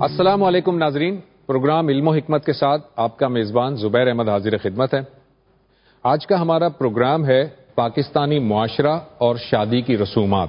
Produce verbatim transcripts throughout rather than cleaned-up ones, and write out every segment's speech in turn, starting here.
السلام علیکم ناظرین، پروگرام علم و حکمت کے ساتھ آپ کا میزبان زبیر احمد حاضر خدمت ہے۔ آج کا ہمارا پروگرام ہے پاکستانی معاشرہ اور شادی کی رسومات۔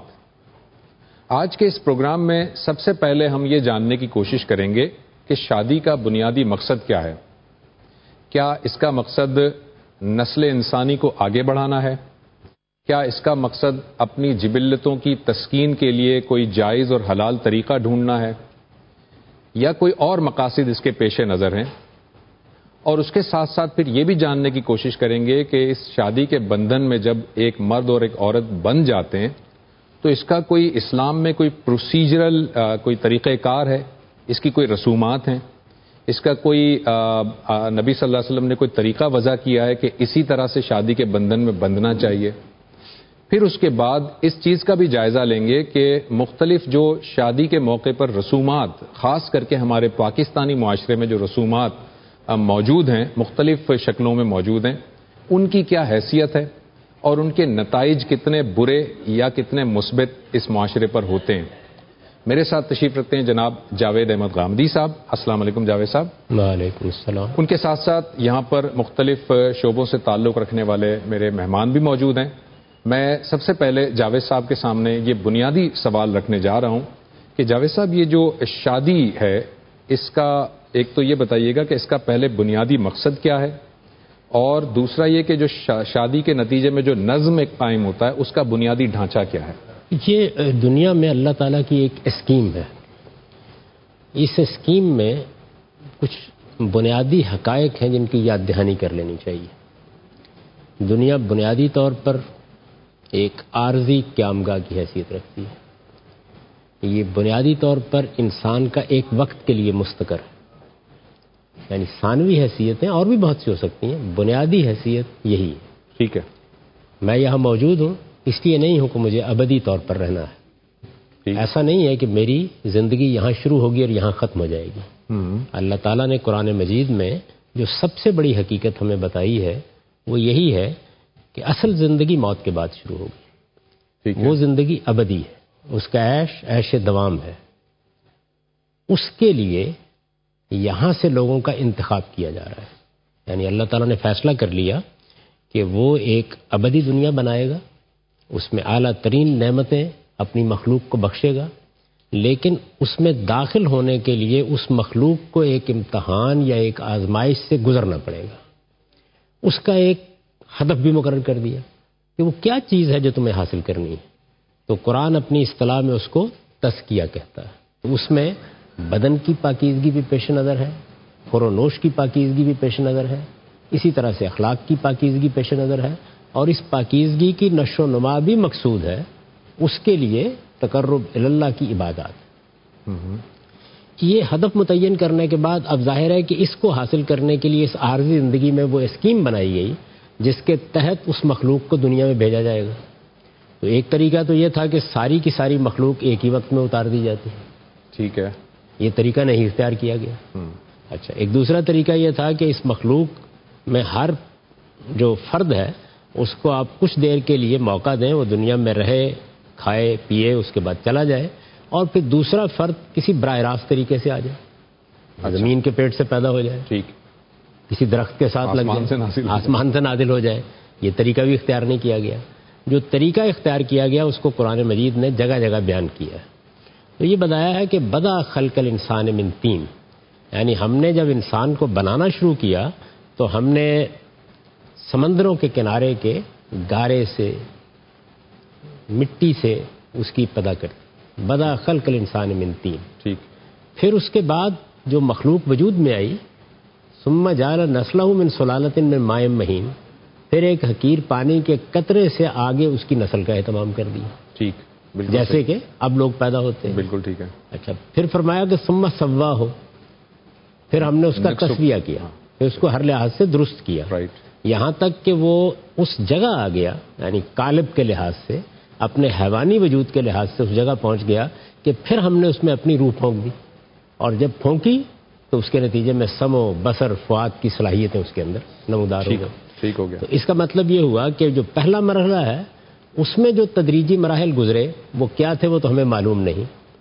آج کے اس پروگرام میں سب سے پہلے ہم یہ جاننے کی کوشش کریں گے کہ شادی کا بنیادی مقصد کیا ہے۔ کیا اس کا مقصد نسل انسانی کو آگے بڑھانا ہے؟ کیا اس کا مقصد اپنی جبلتوں کی تسکین کے لیے کوئی جائز اور حلال طریقہ ڈھونڈنا ہے، یا کوئی اور مقاصد اس کے پیش نظر ہیں؟ اور اس کے ساتھ ساتھ پھر یہ بھی جاننے کی کوشش کریں گے کہ اس شادی کے بندھن میں جب ایک مرد اور ایک عورت بن جاتے ہیں تو اس کا کوئی اسلام میں کوئی پروسیجرل کوئی طریقہ کار ہے، اس کی کوئی رسومات ہیں، اس کا کوئی آ, آ, نبی صلی اللہ علیہ وسلم نے کوئی طریقہ وضع کیا ہے کہ اسی طرح سے شادی کے بندھن میں بندھنا چاہیے۔ پھر اس کے بعد اس چیز کا بھی جائزہ لیں گے کہ مختلف جو شادی کے موقع پر رسومات، خاص کر کے ہمارے پاکستانی معاشرے میں جو رسومات موجود ہیں، مختلف شکلوں میں موجود ہیں، ان کی کیا حیثیت ہے اور ان کے نتائج کتنے برے یا کتنے مثبت اس معاشرے پر ہوتے ہیں۔ میرے ساتھ تشریف رکھتے ہیں جناب جاوید احمد غامدی صاحب۔ السلام علیکم جاوید صاحب۔ وعلیکم السلام۔ ان کے ساتھ ساتھ یہاں پر مختلف شعبوں سے تعلق رکھنے والے میرے مہمان بھی موجود ہیں۔ میں سب سے پہلے جاوید صاحب کے سامنے یہ بنیادی سوال رکھنے جا رہا ہوں کہ جاوید صاحب، یہ جو شادی ہے اس کا ایک تو یہ بتائیے گا کہ اس کا پہلے بنیادی مقصد کیا ہے، اور دوسرا یہ کہ جو شادی کے نتیجے میں جو نظم ایک قائم ہوتا ہے اس کا بنیادی ڈھانچہ کیا ہے؟ یہ دنیا میں اللہ تعالیٰ کی ایک اسکیم ہے۔ اس اسکیم میں کچھ بنیادی حقائق ہیں جن کی یاد دہانی کر لینی چاہیے۔ دنیا بنیادی طور پر ایک عارضی قیامگاہ کی حیثیت رکھتی ہے۔ یہ بنیادی طور پر انسان کا ایک وقت کے لیے مستقر ہے، یعنی ثانوی حیثیتیں اور بھی بہت سی ہو سکتی ہیں، بنیادی حیثیت یہی ہے۔ ٹھیک ہے، میں یہاں موجود ہوں اس لیے نہیں ہوں کہ مجھے ابدی طور پر رہنا ہے۔ ایسا نہیں ہے کہ میری زندگی یہاں شروع ہوگی اور یہاں ختم ہو جائے گی۔ اللہ تعالیٰ نے قرآن مجید میں جو سب سے بڑی حقیقت ہمیں بتائی ہے وہ یہی ہے کہ اصل زندگی موت کے بعد شروع ہوگی۔ وہ زندگی ابدی ہے، اس کا عیش عیش دوام ہے۔ اس کے لیے یہاں سے لوگوں کا انتخاب کیا جا رہا ہے، یعنی اللہ تعالیٰ نے فیصلہ کر لیا کہ وہ ایک ابدی دنیا بنائے گا، اس میں اعلیٰ ترین نعمتیں اپنی مخلوق کو بخشے گا، لیکن اس میں داخل ہونے کے لیے اس مخلوق کو ایک امتحان یا ایک آزمائش سے گزرنا پڑے گا۔ اس کا ایک ہدف بھی مقرر کر دیا کہ وہ کیا چیز ہے جو تمہیں حاصل کرنی ہے۔ تو قرآن اپنی اصطلاح میں اس کو تزکیہ کہتا ہے۔ اس میں بدن کی پاکیزگی بھی پیش نظر ہے، خور و نوش کی پاکیزگی بھی پیش نظر ہے، اسی طرح سے اخلاق کی پاکیزگی پیش نظر ہے، اور اس پاکیزگی کی نشو و نما بھی مقصود ہے۔ اس کے لیے تقرب اللہ کی عبادات۔ یہ ہدف متعین کرنے کے بعد اب ظاہر ہے کہ اس کو حاصل کرنے کے لیے اس عارضی زندگی میں وہ اسکیم بنائی گئی جس کے تحت اس مخلوق کو دنیا میں بھیجا جائے گا۔ تو ایک طریقہ تو یہ تھا کہ ساری کی ساری مخلوق ایک ہی وقت میں اتار دی جاتی ہے۔ ٹھیک ہے، یہ طریقہ نہیں اختیار کیا گیا۔ اچھا، ایک دوسرا طریقہ یہ تھا کہ اس مخلوق میں ہر جو فرد ہے اس کو آپ کچھ دیر کے لیے موقع دیں، وہ دنیا میں رہے، کھائے پیے، اس کے بعد چلا جائے، اور پھر دوسرا فرد کسی براہ راست طریقے سے آ جائے، زمین کے پیٹ سے پیدا ہو جائے، ٹھیک، کسی درخت کے ساتھ لگ جائے، آسمان سے نازل ہو جائے۔ یہ طریقہ بھی اختیار نہیں کیا گیا۔ جو طریقہ اختیار کیا گیا اس کو قرآن مجید نے جگہ جگہ بیان کیا ہے۔ تو یہ بتایا ہے کہ بدا خلق الانسان من طین، یعنی ہم نے جب انسان کو بنانا شروع کیا تو ہم نے سمندروں کے کنارے کے گارے سے، مٹی سے اس کی ابتدا کر دی، بدا خلق الانسان من طین۔ ٹھیک، پھر اس کے بعد جو مخلوق وجود میں آئی، ثم جعل نسلہ من سلالۃ من ماء مہین، پھر ایک حقیر پانی کے قطرے سے آگے اس کی نسل کا اہتمام کر دیا۔ ٹھیک، بالکل جیسے کہ اب لوگ پیدا ہوتے ہیں۔ بالکل ٹھیک ہے۔ اچھا، پھر فرمایا کہ ثم سوا ہو، پھر ہم نے اس کا تسویہ کیا، پھر اس کو ہر لحاظ سے درست کیا، یہاں تک کہ وہ اس جگہ آ گیا، یعنی قالب کے لحاظ سے، اپنے حیوانی وجود کے لحاظ سے اس جگہ پہنچ گیا کہ پھر ہم نے اس میں اپنی روح پھونک دی، اور جب پھونکی تو اس کے نتیجے میں سمع و بصر فؤاد کی صلاحیتیں اس کے اندر نمودار ہو گئی۔ ٹھیک ہو گیا۔ تو اس کا مطلب یہ ہوا کہ جو پہلا مرحلہ ہے اس میں جو تدریجی مراحل گزرے وہ کیا تھے وہ تو ہمیں معلوم نہیں،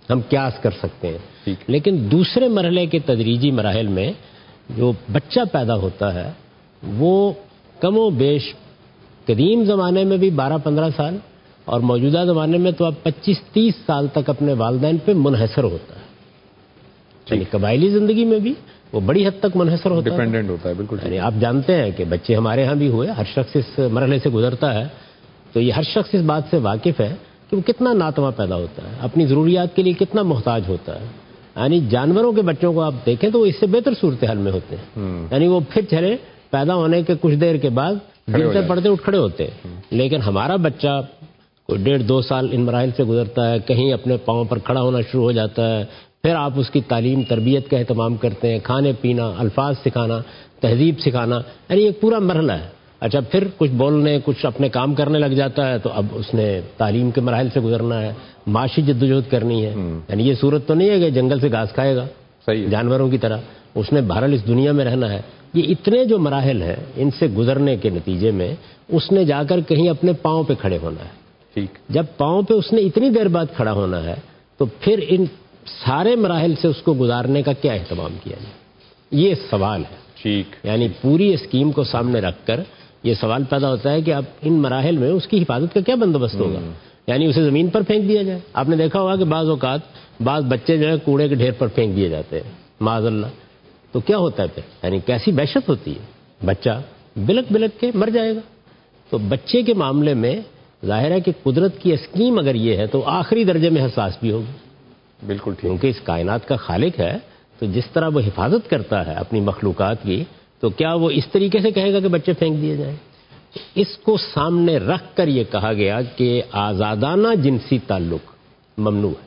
ہم قیاس کر سکتے ہیں. لیکن دوسرے مرحلے کے تدریجی مراحل میں جو بچہ پیدا ہوتا ہے وہ کم و بیش قدیم زمانے میں بھی بارہ پندرہ سال اور موجودہ زمانے میں تو اب پچیس تیس سال تک اپنے والدین پہ منحصر ہوتا ہے. یعنی قبائلی زندگی میں بھی وہ بڑی حد تک منحصر ہوتا ہے, ڈیپینڈنٹ ہوتا ہے. بالکل. یعنی آپ جانتے ہیں کہ بچے ہمارے ہاں بھی ہوئے, ہر شخص اس مرحلے سے گزرتا ہے, تو یہ ہر شخص اس بات سے واقف ہے کہ وہ کتنا ناتواں پیدا ہوتا ہے, اپنی ضروریات کے لیے کتنا محتاج ہوتا ہے. یعنی جانوروں کے بچوں کو آپ دیکھیں تو وہ اس سے بہتر صورتحال میں ہوتے ہیں. یعنی وہ پھر چلے پیدا ہونے کے کچھ دیر کے بعد گرتے پڑتے اٹھ کھڑے ہوتے ہیں. لیکن ہمارا بچہ کوئی ڈیڑھ دو سال ان مراحل سے گزرتا ہے, کہیں اپنے پاؤں پر کھڑا ہونا شروع ہو جاتا ہے, پھر آپ اس کی تعلیم تربیت کا اہتمام کرتے ہیں, کھانے پینا, الفاظ سکھانا, تہذیب سکھانا, یعنی ایک پورا مرحلہ ہے. اچھا پھر کچھ بولنے کچھ اپنے کام کرنے لگ جاتا ہے, تو اب اس نے تعلیم کے مراحل سے گزرنا ہے, معاشی جدوجہد کرنی ہے. یعنی یہ صورت تو نہیں ہے کہ جنگل سے گھاس کھائے گا جانوروں کی طرح, اس نے بہرحال اس دنیا میں رہنا ہے. یہ اتنے جو مراحل ہیں ان سے گزرنے کے نتیجے میں اس نے جا کر کہیں اپنے پاؤں پہ کھڑے ہونا ہے. جب پاؤں پہ اس نے اتنی دیر بعد کھڑا ہونا ہے تو پھر ان سارے مراحل سے اس کو گزارنے کا کیا اہتمام کیا جائے, یہ سوال ہے. ٹھیک. یعنی پوری اسکیم کو سامنے رکھ کر یہ سوال پیدا ہوتا ہے کہ اب ان مراحل میں اس کی حفاظت کا کیا بندوبست ہوگا. یعنی اسے زمین پر پھینک دیا جائے. آپ نے دیکھا ہوگا کہ بعض اوقات بعض بچے جو ہے کوڑے کے ڈھیر پر پھینک دیے جاتے ہیں معاذ اللہ, تو کیا ہوتا ہے پھر, یعنی کیسی وحشت ہوتی ہے, بچہ بلک بلک کے مر جائے گا. تو بچے کے معاملے میں ظاہر ہے کہ قدرت کی اسکیم اگر یہ ہے تو آخری درجے میں حساس بھی ہوگی. بالکل. کیونکہ اس کائنات کا خالق ہے, تو جس طرح وہ حفاظت کرتا ہے اپنی مخلوقات کی, تو کیا وہ اس طریقے سے کہے گا کہ بچے پھینک دیے جائیں. اس کو سامنے رکھ کر یہ کہا گیا کہ آزادانہ جنسی تعلق ممنوع ہے.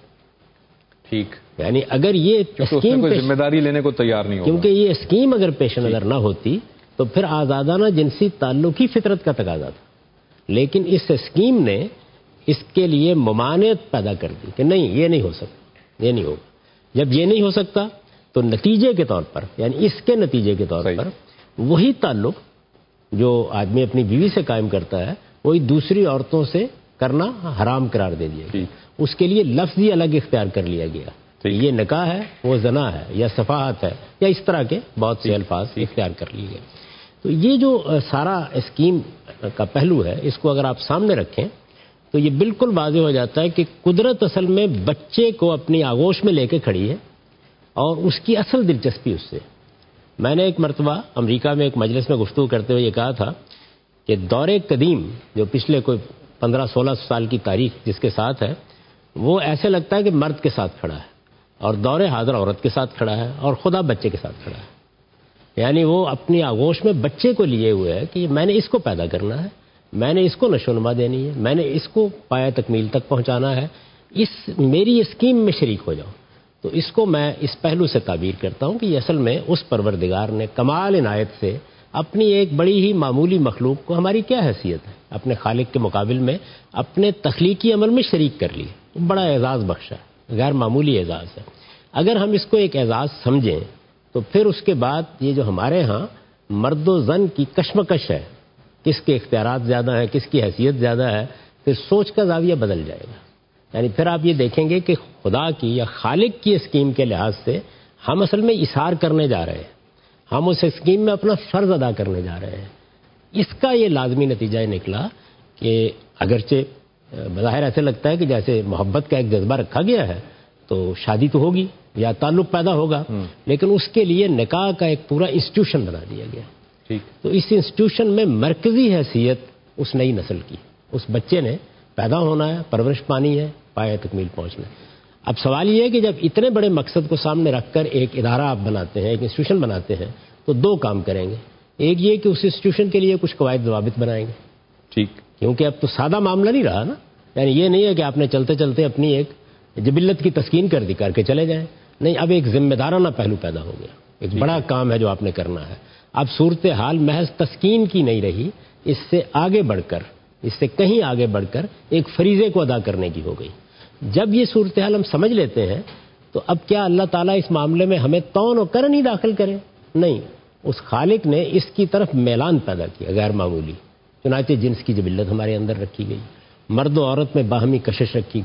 ٹھیک. یعنی اگر یہ اسکیم ذمہ داری لینے کو تیار نہیں ہوگا, کیونکہ یہ اسکیم اگر پیش نظر نہ ہوتی تو پھر آزادانہ جنسی تعلق ہی فطرت کا تقاضا تھا. لیکن اس اسکیم نے اس کے لیے ممانعت پیدا کر دی کہ نہیں یہ نہیں ہو سکتا, یہ نہیں ہوگا. جب یہ نہیں ہو سکتا تو نتیجے کے طور پر, یعنی اس کے نتیجے کے طور پر وہی تعلق جو آدمی اپنی بیوی سے قائم کرتا ہے وہی دوسری عورتوں سے کرنا حرام قرار دے دیا گیا. اس کے لیے لفظ ہی الگ اختیار کر لیا گیا. یہ نکاح ہے, وہ زنا ہے, یا صفاحت ہے, یا اس طرح کے بہت سے الفاظ اختیار کر لیے گئے. تو یہ جو سارا اسکیم کا پہلو ہے اس کو اگر آپ سامنے رکھیں تو یہ بالکل واضح ہو جاتا ہے کہ قدرت اصل میں بچے کو اپنی آغوش میں لے کے کھڑی ہے اور اس کی اصل دلچسپی اس سے. میں نے ایک مرتبہ امریکہ میں ایک مجلس میں گفتگو کرتے ہوئے یہ کہا تھا کہ دور قدیم جو پچھلے کوئی پندرہ سولہ سال کی تاریخ جس کے ساتھ ہے وہ ایسے لگتا ہے کہ مرد کے ساتھ کھڑا ہے, اور دور حاضر عورت کے ساتھ کھڑا ہے, اور خدا بچے کے ساتھ کھڑا ہے. یعنی وہ اپنی آغوش میں بچے کو لیے ہوئے ہے کہ میں نے اس کو پیدا کرنا ہے, میں نے اس کو نشو و نما دینی ہے, میں نے اس کو پایہ تکمیل تک پہنچانا ہے, اس میری اسکیم میں شریک ہو جاؤ. تو اس کو میں اس پہلو سے تعبیر کرتا ہوں کہ یہ اصل میں اس پروردگار نے کمال عنایت سے اپنی ایک بڑی ہی معمولی مخلوق کو, ہماری کیا حیثیت ہے, اپنے خالق کے مقابل میں اپنے تخلیقی عمل میں شریک کر لی. بڑا اعزاز بخشا, غیر معمولی اعزاز ہے. اگر ہم اس کو ایک اعزاز سمجھیں تو پھر اس کے بعد یہ جو ہمارے ہاں مرد و زن کی کشمکش ہے, کس کے اختیارات زیادہ ہیں, کس کی حیثیت زیادہ ہے, پھر سوچ کا زاویہ بدل جائے گا. یعنی پھر آپ یہ دیکھیں گے کہ خدا کی یا خالق کی اسکیم کے لحاظ سے ہم اصل میں اثار کرنے جا رہے ہیں, ہم اس اسکیم میں اپنا فرض ادا کرنے جا رہے ہیں. اس کا یہ لازمی نتیجہ نکلا کہ اگرچہ بظاہر ایسے لگتا ہے کہ جیسے محبت کا ایک جذبہ رکھا گیا ہے تو شادی تو ہوگی یا تعلق پیدا ہوگا, لیکن اس کے لیے نکاح کا ایک پورا انسٹیٹیوشن بنا دیا گیا. تو اس انسٹیٹیوشن میں مرکزی حیثیت اس نئی نسل کی, اس بچے نے پیدا ہونا ہے, پرورش پانی ہے, پایہ تکمیل پہنچنا ہے. اب سوال یہ ہے کہ جب اتنے بڑے مقصد کو سامنے رکھ کر ایک ادارہ آپ بناتے ہیں, ایک انسٹیٹیوشن بناتے ہیں, تو دو کام کریں گے. ایک یہ کہ اس انسٹیٹیوشن کے لیے کچھ قواعد ضوابط بنائیں گے. ٹھیک. کیونکہ اب تو سادہ معاملہ نہیں رہا نا, یعنی یہ نہیں ہے کہ آپ نے چلتے چلتے اپنی ایک جبلت کی تسکین کر دی, کر کے چلے جائیں. نہیں, اب ایک ذمہ دارانہ پہلو پیدا ہو گیا, ایک بڑا کام ہے جو آپ نے کرنا ہے. اب صورتحال محض تسکین کی نہیں رہی, اس سے آگے بڑھ کر, اس سے کہیں آگے بڑھ کر ایک فریضے کو ادا کرنے کی ہو گئی. جب یہ صورتحال ہم سمجھ لیتے ہیں تو اب کیا اللہ تعالیٰ اس معاملے میں ہمیں تون و کرن ہی داخل کرے؟ نہیں, اس خالق نے اس کی طرف میلان پیدا کیا غیر معمولی. چنانچہ جنس کی جبلت ہمارے اندر رکھی گئی, مرد و عورت میں باہمی کشش رکھی گئی,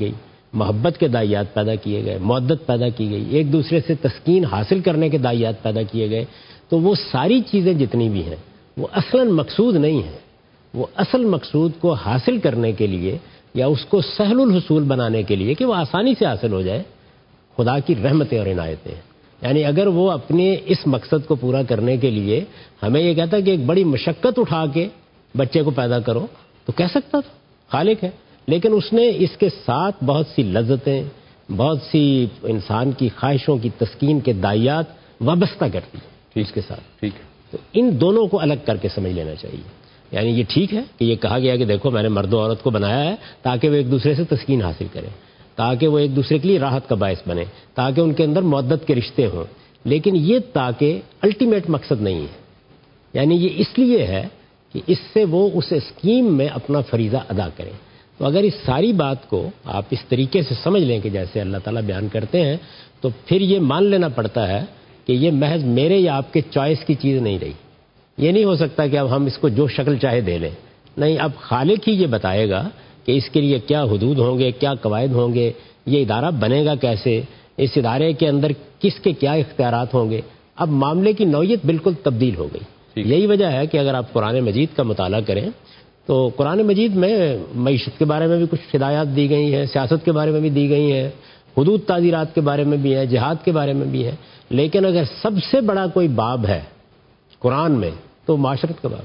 محبت کے دائیات پیدا کیے گئے، مودت پیدا کی گئی، ایک دوسرے سے تسکین حاصل کرنے کے دائیات پیدا کیے گئے، تو وہ ساری چیزیں جتنی بھی ہیں وہ اصلاً مقصود نہیں ہیں. وہ اصل مقصود کو حاصل کرنے کے لیے یا اس کو سہل الحصول بنانے کے لیے کہ وہ آسانی سے حاصل ہو جائے، خدا کی رحمتیں اور عنایتیں ہیں. یعنی اگر وہ اپنے اس مقصد کو پورا کرنے کے لیے ہمیں یہ کہتا ہے کہ ایک بڑی مشقت اٹھا کے بچے کو پیدا کرو، تو کہہ سکتا تھا، خالق ہے. لیکن اس نے اس کے ساتھ بہت سی لذتیں، بہت سی انسان کی خواہشوں کی تسکین کے دائیات وابستہ کر دی اس کے ساتھ. ٹھیک ہے. تو ان دونوں کو الگ کر کے سمجھ لینا چاہیے. یعنی یہ ٹھیک ہے کہ یہ کہا گیا کہ دیکھو میں نے مرد و عورت کو بنایا ہے تاکہ وہ ایک دوسرے سے تسکین حاصل کریں، تاکہ وہ ایک دوسرے کے لیے راحت کا باعث بنے، تاکہ ان کے اندر مودت کے رشتے ہوں. لیکن یہ تاکہ الٹیمیٹ مقصد نہیں ہے. یعنی یہ اس لیے ہے کہ اس سے وہ اس اسکیم میں اپنا فریضہ ادا کریں. تو اگر اس ساری بات کو آپ اس طریقے سے سمجھ لیں کہ جیسے اللہ تعالیٰ بیان کرتے ہیں، تو پھر یہ مان لینا پڑتا ہے کہ یہ محض میرے یا آپ کے چوائس کی چیز نہیں رہی. یہ نہیں ہو سکتا کہ اب ہم اس کو جو شکل چاہے دے لیں. نہیں، اب خالق ہی یہ بتائے گا کہ اس کے لیے کیا حدود ہوں گے، کیا قواعد ہوں گے، یہ ادارہ بنے گا کیسے، اس ادارے کے اندر کس کے کیا اختیارات ہوں گے. اب معاملے کی نوعیت بالکل تبدیل ہو گئی. یہی وجہ ہے کہ اگر آپ قرآن مجید کا مطالعہ کریں تو قرآن مجید میں معیشت کے بارے میں بھی کچھ ہدایات دی گئی ہیں، سیاست کے بارے میں بھی دی گئی ہیں، حدود تعزیرات کے بارے میں بھی ہے، جہاد کے بارے میں بھی ہے. لیکن اگر سب سے بڑا کوئی باب ہے قرآن میں تو معاشرت کا باب.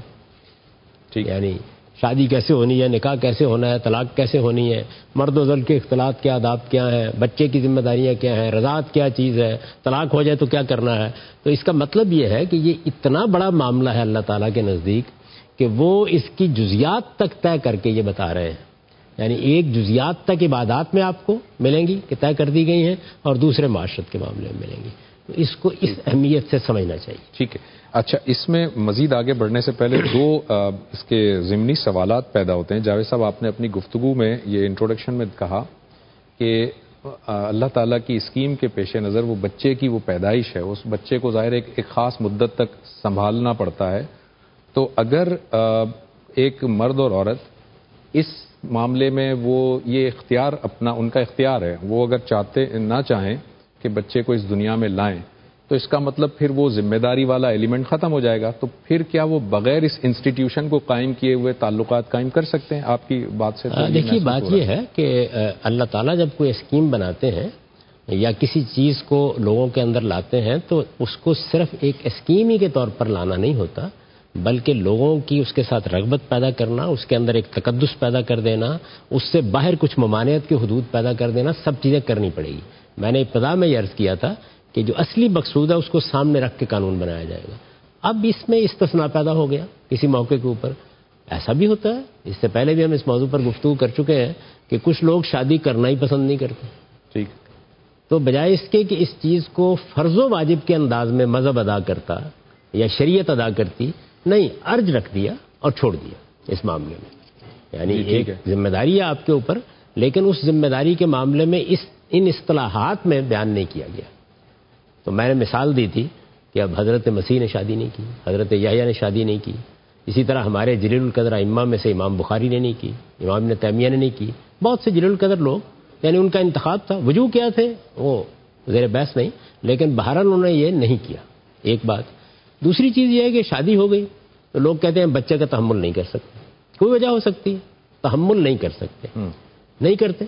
ٹھیک. یعنی شادی کیسے ہونی ہے، نکاح کیسے ہونا ہے، طلاق کیسے ہونی ہے، مرد و زوج کے اختلاط کے آداب کیا ہیں، بچے کی ذمہ داریاں کیا ہیں، رضاعت کیا چیز ہے، طلاق ہو جائے تو کیا کرنا ہے. تو اس کا مطلب یہ ہے کہ یہ اتنا بڑا معاملہ ہے اللہ تعالیٰ کے نزدیک کہ وہ اس کی جزیات تک طے کر کے یہ بتا رہے ہیں. یعنی ایک جزیات تک عبادات میں آپ کو ملیں گی کہ طے کر دی گئی ہیں، اور دوسرے معاشرت کے معاملے میں ملیں گی. تو اس کو اس اہمیت سے سمجھنا چاہیے. ٹھیک ہے. اچھا، اس میں مزید آگے بڑھنے سے پہلے دو اس کے ضمنی سوالات پیدا ہوتے ہیں. جاوید صاحب، آپ نے اپنی گفتگو میں یہ انٹروڈکشن میں کہا کہ اللہ تعالیٰ کی اسکیم کے پیش نظر وہ بچے کی وہ پیدائش ہے، اس بچے کو ظاہر ایک ایک خاص مدت تک سنبھالنا پڑتا ہے. تو اگر ایک مرد اور عورت اس معاملے میں وہ یہ اختیار اپنا ان کا اختیار ہے، وہ اگر چاہتے نہ چاہیں کہ بچے کو اس دنیا میں لائیں، تو اس کا مطلب پھر وہ ذمہ داری والا ایلیمنٹ ختم ہو جائے گا. تو پھر کیا وہ بغیر اس انسٹیٹیوشن کو قائم کیے ہوئے تعلقات قائم کر سکتے ہیں؟ آپ کی بات سے دیکھیے، بات یہ ہے کہ اللہ تعالیٰ جب کوئی اسکیم بناتے ہیں یا کسی چیز کو لوگوں کے اندر لاتے ہیں تو اس کو صرف ایک اسکیم ہی کے طور پر لانا نہیں ہوتا، بلکہ لوگوں کی اس کے ساتھ رغبت پیدا کرنا، اس کے اندر ایک تقدس پیدا کر دینا، اس سے باہر کچھ ممانعت کے حدود پیدا کر دینا، سب چیزیں کرنی پڑے گی. میں نے ابتدا میں یہ عرض کیا تھا کہ جو اصلی مقصود ہے اس کو سامنے رکھ کے قانون بنایا جائے گا. اب اس میں استثناء پیدا ہو گیا کسی موقع کے اوپر. ایسا بھی ہوتا ہے، اس سے پہلے بھی ہم اس موضوع پر گفتگو کر چکے ہیں کہ کچھ لوگ شادی کرنا ہی پسند نہیں کرتے. ٹھیک. تو بجائے اس کے کہ اس چیز کو فرض و واجب کے انداز میں مذہب ادا کرتا یا شریعت ادا کرتی، نہیں، ارج رکھ دیا اور چھوڑ دیا اس معاملے میں. یعنی ایک ذمہ داری ہے آپ کے اوپر، لیکن اس ذمہ داری کے معاملے میں اس ان اصطلاحات میں بیان نہیں کیا گیا. تو میں نے مثال دی تھی کہ اب حضرت مسیح نے شادی نہیں کی، حضرت یحییٰ نے شادی نہیں کی، اسی طرح ہمارے جلیل القدر ائمہ میں سے امام بخاری نے نہیں کی، امام ابن تیمیہ نے نہیں کی، بہت سے جلیل القدر لوگ، یعنی ان کا انتخاب تھا. وجوہ کیا تھے وہ زیر بحث نہیں، لیکن بہرحال انہوں نے یہ نہیں کیا. ایک بات. دوسری چیز یہ ہے کہ شادی ہو گئی تو لوگ کہتے ہیں بچے کا تحمل نہیں کر سکتے. کوئی وجہ ہو سکتی ہے، تحمل نہیں کر سکتے، نہیں کرتے.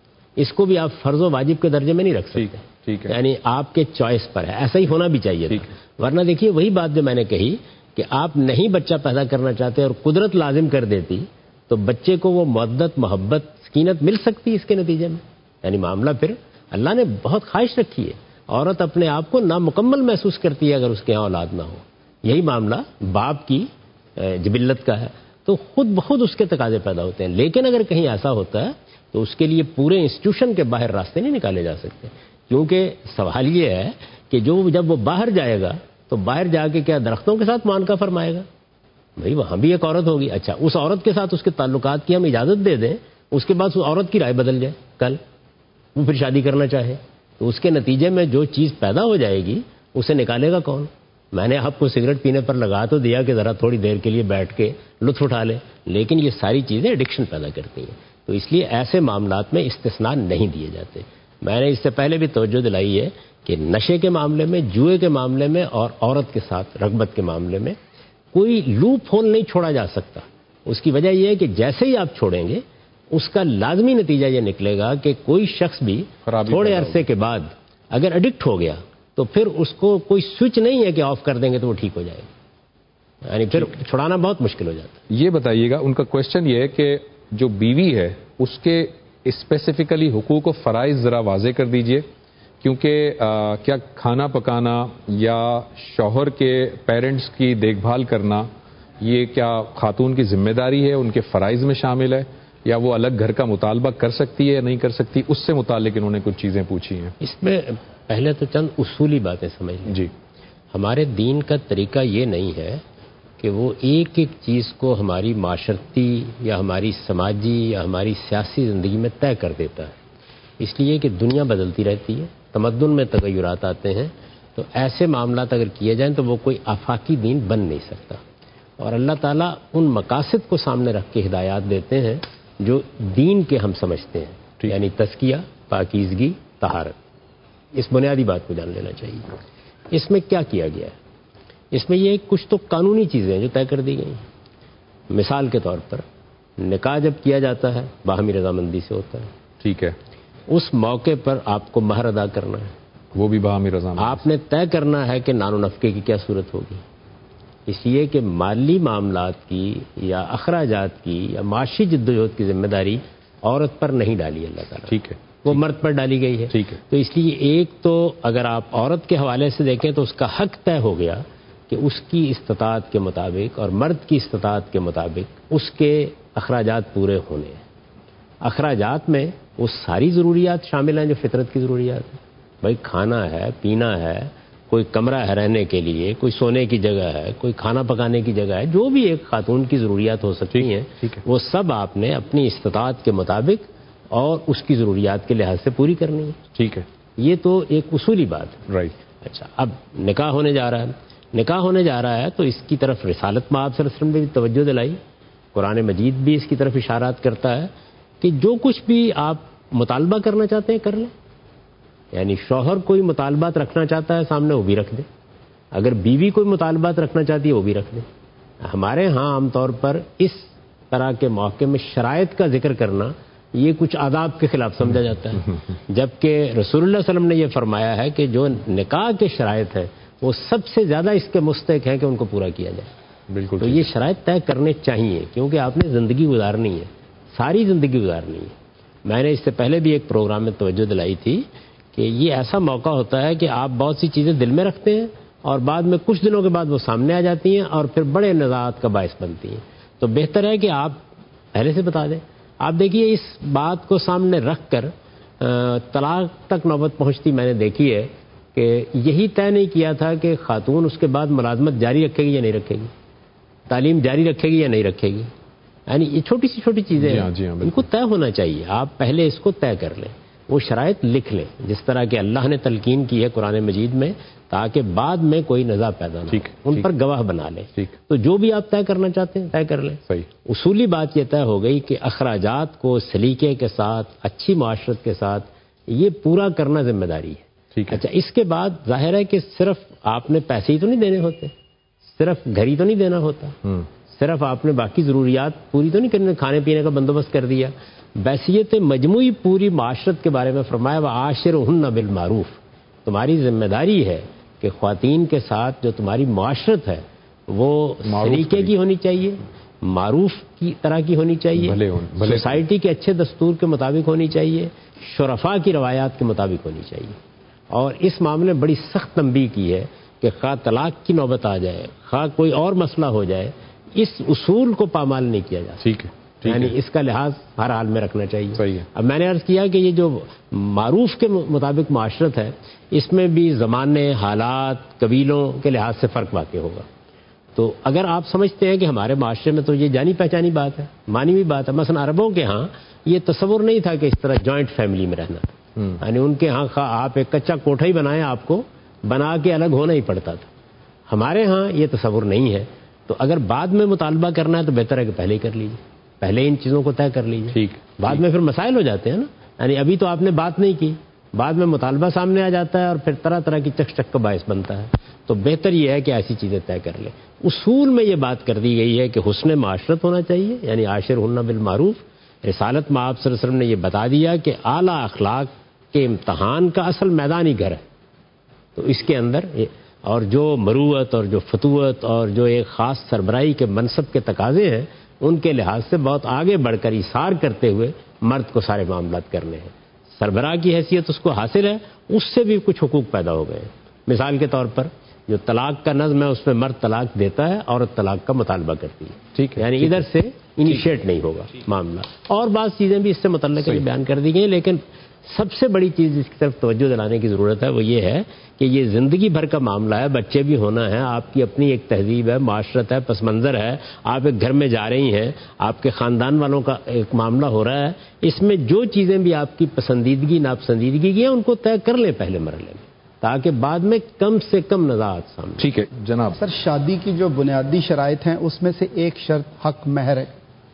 اس کو بھی آپ فرض و واجب کے درجے میں نہیں رکھ سکتے. ٹھیک ہے. یعنی آپ کے چوائس پر ہے، ایسا ہی ہونا بھی چاہیے تھا. ورنہ دیکھیے وہی بات جو میں نے کہی کہ آپ نہیں بچہ پیدا کرنا چاہتے اور قدرت لازم کر دیتی تو بچے کو وہ مودت، محبت، سکینت مل سکتی اس کے نتیجے میں. یعنی معاملہ پھر اللہ نے بہت خواہش رکھی ہے. عورت اپنے آپ کو نامکمل محسوس کرتی ہے اگر اس کے یہاں اولاد نہ ہو. یہی معاملہ باپ کی جبلت کا ہے، تو خود بخود اس کے تقاضے پیدا ہوتے ہیں. لیکن اگر کہیں ایسا ہوتا ہے تو اس کے لیے پورے انسٹیٹیوشن کے باہر راستے نہیں نکالے جا سکتے. کیونکہ سوال یہ ہے کہ جو جب وہ باہر جائے گا تو باہر جا کے کیا درختوں کے ساتھ معانقہ فرمائے گا؟ بھائی وہاں بھی ایک عورت ہوگی. اچھا، اس عورت کے ساتھ اس کے تعلقات کی ہم اجازت دے دیں، اس کے بعد اس عورت کی رائے بدل جائے، کل وہ پھر شادی کرنا چاہے، تو اس کے نتیجے میں جو چیز پیدا ہو جائے گی اسے نکالے گا کون؟ میں نے آپ کو سگریٹ پینے پر لگا تو دیا کہ ذرا تھوڑی دیر کے لیے بیٹھ کے لطف اٹھا لے، لیکن یہ ساری چیزیں ایڈکشن پیدا کرتی ہیں. تو تو اس لیے ایسے معاملات میں استثناء نہیں دیے جاتے. میں نے اس سے پہلے بھی توجہ دلائی ہے کہ نشے کے معاملے میں، جوئے کے معاملے میں اور عورت کے ساتھ رغبت کے معاملے میں کوئی لوپ ہول نہیں چھوڑا جا سکتا. اس کی وجہ یہ ہے کہ جیسے ہی آپ چھوڑیں گے اس کا لازمی نتیجہ یہ نکلے گا کہ کوئی شخص بھی تھوڑے عرصے کے بعد اگر ایڈکٹ ہو گیا تو پھر اس کو کوئی سوئچ نہیں ہے کہ آف کر دیں گے تو وہ ٹھیک ہو جائے گا، یعنی پھر چھڑانا بہت مشکل ہو جاتا ہے. یہ بتائیے گا، ان کا کوشچن یہ ہے کہ جو بیوی ہے اس کے اسپیسیفکلی حقوق و فرائض ذرا واضح کر دیجئے، کیونکہ آ, کیا کھانا پکانا یا شوہر کے پیرنٹس کی دیکھ بھال کرنا یہ کیا خاتون کی ذمہ داری ہے، ان کے فرائض میں شامل ہے، یا وہ الگ گھر کا مطالبہ کر سکتی ہے یا نہیں کر سکتی؟ اس سے متعلق انہوں نے کچھ چیزیں پوچھی ہیں. اس میں پہلے تو چند اصولی باتیں سمجھ لیں. جی. ہمارے دین کا طریقہ یہ نہیں ہے کہ وہ ایک ایک چیز کو ہماری معاشرتی یا ہماری سماجی یا ہماری سیاسی زندگی میں طے کر دیتا ہے. اس لیے کہ دنیا بدلتی رہتی ہے، تمدن میں تغیرات آتے ہیں، تو ایسے معاملات اگر کیے جائیں تو وہ کوئی آفاقی دین بن نہیں سکتا. اور اللہ تعالیٰ ان مقاصد کو سامنے رکھ کے ہدایات دیتے ہیں جو دین کے ہم سمجھتے ہیں، یعنی تزکیہ، پاکیزگی، طہارت. اس بنیادی بات کو جان لینا چاہیے. اس میں کیا کیا گیا ہے؟ اس میں یہ کچھ تو قانونی چیزیں ہیں جو طے کر دی گئی ہیں. مثال کے طور پر نکاح جب کیا جاتا ہے باہمی رضامندی سے ہوتا ہے. ٹھیک ہے. اس موقع پر آپ کو مہر ادا کرنا ہے، وہ بھی باہمی رضامندی. آپ نے طے کرنا ہے کہ نان و نفقے کی کیا صورت ہوگی. اس لیے کہ مالی معاملات کی یا اخراجات کی یا معاشی جدوجہد کی ذمہ داری عورت پر نہیں ڈالی اللہ تعالیٰ. ٹھیک ہے. وہ مرد پر ڈالی گئی ہے. ٹھیک ہے. تو اس لیے ایک تو اگر آپ عورت کے حوالے سے دیکھیں تو اس کا حق طے ہو گیا کہ اس کی استطاعت کے مطابق اور مرد کی استطاعت کے مطابق اس کے اخراجات پورے ہونے ہیں. اخراجات میں وہ ساری ضروریات شامل ہیں جو فطرت کی ضروریات ہیں. بھائی کھانا ہے، پینا ہے، کوئی کمرہ ہے رہنے کے لیے، کوئی سونے کی جگہ ہے، کوئی کھانا پکانے کی جگہ ہے، جو بھی ایک خاتون کی ضروریات ہو سکتی ہیں وہ سب آپ نے اپنی استطاعت کے مطابق اور اس کی ضروریات کے لحاظ سے پوری کرنی ہے. ٹھیک ہے. یہ تو ایک اصولی بات ہے. رائٹ. اچھا، اب نکاح ہونے جا رہا ہے. نکاح ہونے جا رہا ہے تو اس کی طرف رسالت میں آپ صلی اللہ علیہ وسلم نے بھی توجہ دلائی. قرآن مجید بھی اس کی طرف اشارات کرتا ہے کہ جو کچھ بھی آپ مطالبہ کرنا چاہتے ہیں کر لیں. یعنی شوہر کوئی مطالبات رکھنا چاہتا ہے سامنے وہ بھی رکھ دے، اگر بیوی کوئی مطالبات رکھنا چاہتی ہے وہ بھی رکھ دے. ہمارے ہاں عام طور پر اس طرح کے موقع میں شرائط کا ذکر کرنا یہ کچھ آداب کے خلاف سمجھا جاتا ہے، جبکہ رسول اللہ صلی اللہ علیہ وسلم نے یہ فرمایا ہے کہ جو نکاح کے شرائط ہیں وہ سب سے زیادہ اس کے مستحق ہیں کہ ان کو پورا کیا جائے. بالکل. تو یہ شرائط طے کرنے چاہیے کیونکہ آپ نے زندگی گزارنی ہے، ساری زندگی گزارنی ہے. میں نے اس سے پہلے بھی ایک پروگرام میں توجہ دلائی تھی کہ یہ ایسا موقع ہوتا ہے کہ آپ بہت سی چیزیں دل میں رکھتے ہیں اور بعد میں کچھ دنوں کے بعد وہ سامنے آ جاتی ہیں اور پھر بڑے نزاعات کا باعث بنتی ہیں. تو بہتر ہے کہ آپ پہلے سے بتا دیں. آپ دیکھیے اس بات کو سامنے رکھ کر طلاق تک نوبت پہنچتی میں نے دیکھی ہے کہ یہی طے نہیں کیا تھا کہ خاتون اس کے بعد ملازمت جاری رکھے گی یا نہیں رکھے گی، تعلیم جاری رکھے گی یا نہیں رکھے گی. یعنی یہ چھوٹی سی چھوٹی چیزیں جی ہیں، ہاں, جی ہاں, ان کو طے ہونا چاہیے. آپ پہلے اس کو طے کر لیں، وہ شرائط لکھ لیں جس طرح کہ اللہ نے تلقین کی ہے قرآن مجید میں، تاکہ بعد میں کوئی نزاع پیدا نہ ہو، ان پر گواہ بنا لیں. تو جو بھی آپ طے کرنا چاہتے ہیں طے کر لیں. صحیح. اصولی بات یہ طے ہو گئی کہ اخراجات کو سلیقے کے ساتھ، اچھی معاشرت کے ساتھ یہ پورا کرنا ذمہ داری ہے. اچھا، اس کے بعد ظاہر ہے کہ صرف آپ نے پیسے ہی تو نہیں دینے ہوتے، صرف گھر ہی تو نہیں دینا ہوتا، صرف آپ نے باقی ضروریات پوری تو نہیں کرنی، کھانے پینے کا بندوبست کر دیا. بحیثیت مجموعی پوری معاشرت کے بارے میں فرمایا وعاشرہن بالمعروف. تمہاری ذمہ داری ہے کہ خواتین کے ساتھ جو تمہاری معاشرت ہے وہ سلیقے کی ہونی چاہیے، معروف کی طرح کی ہونی چاہیے، سوسائٹی کے اچھے دستور کے مطابق ہونی چاہیے، شرفاء کی روایات کے مطابق ہونی چاہیے. اور اس معاملے میں بڑی سخت تنبیہ کی ہے کہ خواہ طلاق کی نوبت آ جائے، خواہ کوئی اور مسئلہ ہو جائے، اس اصول کو پامال نہیں کیا جا سکتا. ٹھیک ہے. یعنی اس کا لحاظ ہر حال میں رکھنا چاہیے. صحیح ہے. اب میں نے عرض کیا کہ یہ جو معروف کے مطابق معاشرت ہے اس میں بھی زمانے، حالات، قبیلوں کے لحاظ سے فرق واقع ہوگا. تو اگر آپ سمجھتے ہیں کہ ہمارے معاشرے میں تو یہ جانی پہچانی بات ہے، مانی ہوئی بات ہے، مثلا عربوں کے ہاں یہ تصور نہیں تھا کہ اس طرح جوائنٹ فیملی میں رہنا، یعنی ان کے ہاں آپ ایک کچا کوٹھا ہی بنائیں آپ کو بنا کے الگ ہونا ہی پڑتا تھا. ہمارے ہاں یہ تصور نہیں ہے. تو اگر بعد میں مطالبہ کرنا ہے تو بہتر ہے کہ پہلے ہی کر لیجیے. پہلے ان چیزوں کو طے کر لیجیے، ٹھیک، بعد میں پھر مسائل ہو جاتے ہیں نا. یعنی ابھی تو آپ نے بات نہیں کی، بعد میں مطالبہ سامنے آ جاتا ہے اور پھر طرح طرح کی چک چک کا باعث بنتا ہے. تو بہتر یہ ہے کہ ایسی چیزیں طے کر لیں. اصول میں یہ بات کر دی گئی ہے کہ حسن معاشرت ہونا چاہیے، یعنی عاشرہن بالمعروف. رسالت میں آپ صلی اللہ علیہ وسلم نے یہ بتا دیا کہ اعلیٰ اخلاق کے امتحان کا اصل میدان ہی گھر ہے. تو اس کے اندر اور جو مروت اور جو فتوت اور جو ایک خاص سربراہی کے منصب کے تقاضے ہیں، ان کے لحاظ سے بہت آگے بڑھ کر ایثار کرتے ہوئے مرد کو سارے معاملات کرنے ہیں. سربراہ کی حیثیت اس کو حاصل ہے، اس سے بھی کچھ حقوق پیدا ہو گئے. مثال کے طور پر جو طلاق کا نظم ہے اس میں مرد طلاق دیتا ہے، عورت طلاق کا مطالبہ کرتی ہے. ٹھیک ہے، یعنی ادھر سے انیشیٹ نہیں ہوگا معاملہ. اور بعض چیزیں بھی اس سے متعلق بیان کر دی گئی، لیکن سب سے بڑی چیز جس کی طرف توجہ دلانے کی ضرورت ہے وہ یہ ہے کہ یہ زندگی بھر کا معاملہ ہے. بچے بھی ہونا ہے، آپ کی اپنی ایک تہذیب ہے، معاشرت ہے، پس منظر ہے. آپ ایک گھر میں جا رہی ہیں، آپ کے خاندان والوں کا ایک معاملہ ہو رہا ہے. اس میں جو چیزیں بھی آپ کی پسندیدگی ناپسندیدگی کی ہیں ان کو طے کر لیں پہلے مرحلے میں، تاکہ بعد میں کم سے کم نزاعت سامنے. ٹھیک ہے جناب. سر، شادی کی جو بنیادی شرائط ہیں اس میں سے ایک شرط حق مہر ہے،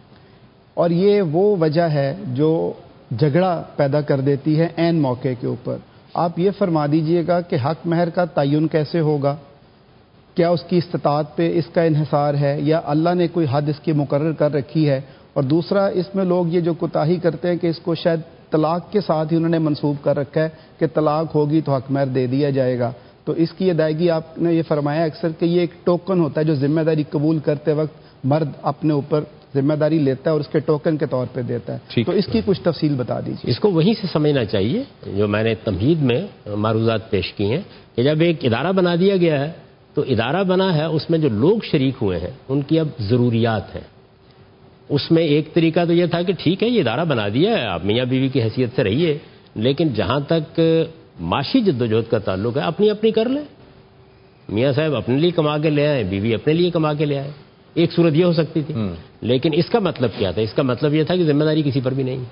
اور یہ وہ وجہ ہے جو جھگڑا پیدا کر دیتی ہے عین موقع کے اوپر. آپ یہ فرما دیجئے گا کہ حق مہر کا تعین کیسے ہوگا؟ کیا اس کی استطاعت پہ اس کا انحصار ہے یا اللہ نے کوئی حد اس کی مقرر کر رکھی ہے؟ اور دوسرا، اس میں لوگ یہ جو کوتاہی کرتے ہیں کہ اس کو شاید طلاق کے ساتھ ہی انہوں نے منسوب کر رکھا ہے کہ طلاق ہوگی تو حق مہر دے دیا جائے گا. تو اس کی ادائیگی آپ نے یہ فرمایا اکثر کہ یہ ایک ٹوکن ہوتا ہے جو ذمہ داری قبول کرتے وقت مرد اپنے اوپر ذمہ داری لیتا ہے اور اس کے ٹوکن کے طور پہ دیتا ہے. تو اس کی کچھ تفصیل بتا دیجیے. اس کو وہیں سے سمجھنا چاہیے جو میں نے تمہید میں معروضات پیش کی ہیں کہ جب ایک ادارہ بنا دیا گیا ہے تو ادارہ بنا ہے، اس میں جو لوگ شریک ہوئے ہیں ان کی اب ضروریات ہیں. اس میں ایک طریقہ تو یہ تھا کہ ٹھیک ہے یہ ادارہ بنا دیا ہے، آپ میاں بیوی کی حیثیت سے رہیے، لیکن جہاں تک معاشی جدوجہد کا تعلق ہے اپنی اپنی کر لیں. میاں صاحب اپنے لیے کما کے لے آئے، بیوی اپنے لیے کما کے لے آئے. ایک صورت یہ ہو سکتی تھی، لیکن اس کا مطلب کیا تھا؟ اس کا مطلب یہ تھا کہ ذمہ داری کسی پر بھی نہیں.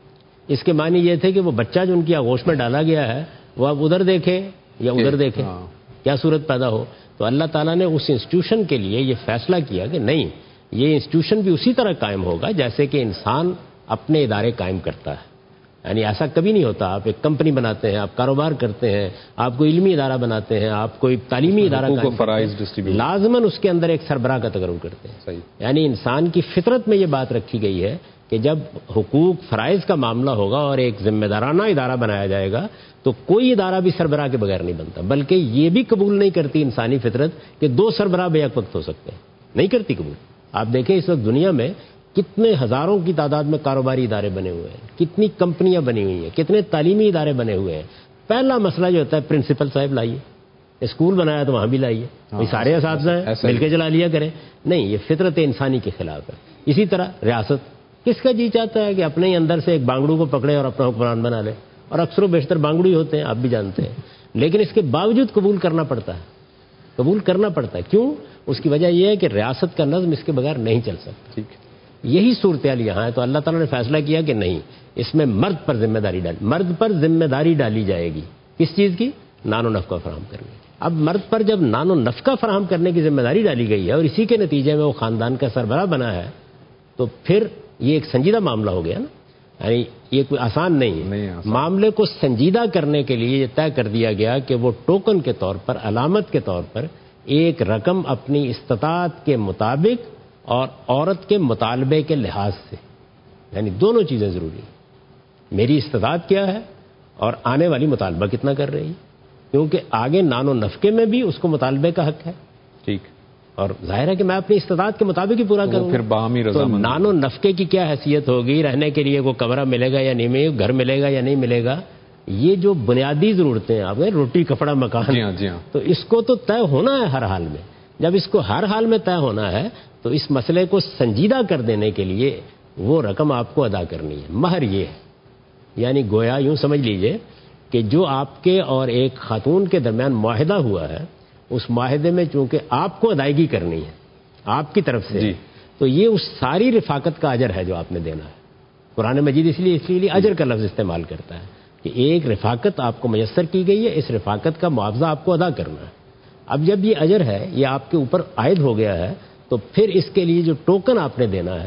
اس کے معنی یہ تھے کہ وہ بچہ جو ان کی آغوش میں ڈالا گیا ہے وہ اب ادھر دیکھے یا ادھر دیکھے، کیا صورت پیدا ہو. تو اللہ تعالیٰ نے اس انسٹیٹیوشن کے لیے یہ فیصلہ کیا کہ نہیں، یہ انسٹیٹیوشن بھی اسی طرح قائم ہوگا جیسے کہ انسان اپنے ادارے قائم کرتا ہے. یعنی ایسا کبھی نہیں ہوتا آپ ایک کمپنی بناتے ہیں، آپ کاروبار کرتے ہیں، آپ کو علمی ادارہ بناتے ہیں، آپ کوئی تعلیمی ادارہ قائم کرتے ہیں، لازماً اس کے اندر ایک سربراہ کا تقرر کرتے ہیں. صحیح. یعنی انسان کی فطرت میں یہ بات رکھی گئی ہے کہ جب حقوق فرائض کا معاملہ ہوگا اور ایک ذمہ دارانہ ادارہ بنایا جائے گا تو کوئی ادارہ بھی سربراہ کے بغیر نہیں بنتا. بلکہ یہ بھی قبول نہیں کرتی انسانی فطرت کہ دو سربراہ بیک وقت ہو سکتے ہیں، نہیں کرتی قبول. آپ دیکھیں اس وقت دنیا میں کتنے ہزاروں کی تعداد میں کاروباری ادارے بنے ہوئے ہیں، کتنی کمپنیاں بنی ہوئی ہیں، کتنے تعلیمی ادارے بنے ہوئے ہیں. پہلا مسئلہ جو ہوتا ہے پرنسپل صاحب لائیے، اسکول بنایا تو وہاں بھی لائیے، وہی سارے اساتذہ ہیں مل کے چلا لیا کریں. نہیں، یہ فطرت انسانی کے خلاف ہے. اسی طرح ریاست، کس کا جی چاہتا ہے کہ اپنے ہی اندر سے ایک بانگڑو کو پکڑے اور اپنا حکمران بنا لے؟ اور اکثر و بیشتر بانگڑو ہی ہوتے ہیں، آپ بھی جانتے ہیں. لیکن اس کے باوجود قبول کرنا پڑتا ہے، قبول کرنا پڑتا ہے. کیوں؟ اس کی وجہ یہ ہے کہ ریاست کا نظم اس کے بغیر نہیں چل سکتا. ٹھیک ہے، یہی صورتحال یہاں ہے. تو اللہ تعالیٰ نے فیصلہ کیا کہ نہیں، اس میں مرد پر ذمہ داری ڈالی مرد پر ذمہ داری ڈالی جائے گی. کس چیز کی؟ نان و نفقہ فراہم کرنے کی. اب مرد پر جب نان و نفقہ فراہم کرنے کی ذمہ داری ڈالی گئی ہے اور اسی کے نتیجے میں وہ خاندان کا سربراہ بنا ہے تو پھر یہ ایک سنجیدہ معاملہ ہو گیا نا. یعنی یہ کوئی آسان نہیں ہے. نہیں آسان. معاملے کو سنجیدہ کرنے کے لیے یہ طے کر دیا گیا کہ وہ ٹوکن کے طور پر، علامت کے طور پر ایک رقم اپنی استطاعت کے مطابق اور عورت کے مطالبے کے لحاظ سے، یعنی دونوں چیزیں ضروری ہیں. میری استطاعت کیا ہے اور آنے والی مطالبہ کتنا کر رہی ہے، کیونکہ آگے نان و نفقے میں بھی اس کو مطالبے کا حق ہے. ٹھیک. اور ظاہر ہے کہ میں اپنی استطاعت کے مطابق ہی پورا کروں. پھر باہمی رضامندی. تو نان و نفقے کی کیا حیثیت ہوگی، رہنے کے لیے کوئی کمرہ ملے گا یا نہیں ملے گا، گھر ملے گا یا نہیں ملے گا، یہ جو بنیادی ضرورتیں ہیں، آپ روٹی کپڑا مکان، جی ہاں جی ہاں، تو اس کو تو طے ہونا ہے ہر حال میں. جب اس کو ہر حال میں طے ہونا ہے تو اس مسئلے کو سنجیدہ کر دینے کے لیے وہ رقم آپ کو ادا کرنی ہے. مہر یہ ہے، یعنی گویا یوں سمجھ لیجئے کہ جو آپ کے اور ایک خاتون کے درمیان معاہدہ ہوا ہے، اس معاہدے میں چونکہ آپ کو ادائیگی کرنی ہے آپ کی طرف سے، جی، تو یہ اس ساری رفاقت کا اجر ہے جو آپ نے دینا ہے. قرآن مجید اس لیے اس لیے اجر کا لفظ استعمال کرتا ہے کہ ایک رفاقت آپ کو میسر کی گئی ہے، اس رفاقت کا معاوضہ آپ کو ادا کرنا ہے. اب جب یہ اجر ہے یہ آپ کے اوپر عائد ہو گیا ہے تو پھر اس کے لیے جو ٹوکن آپ نے دینا ہے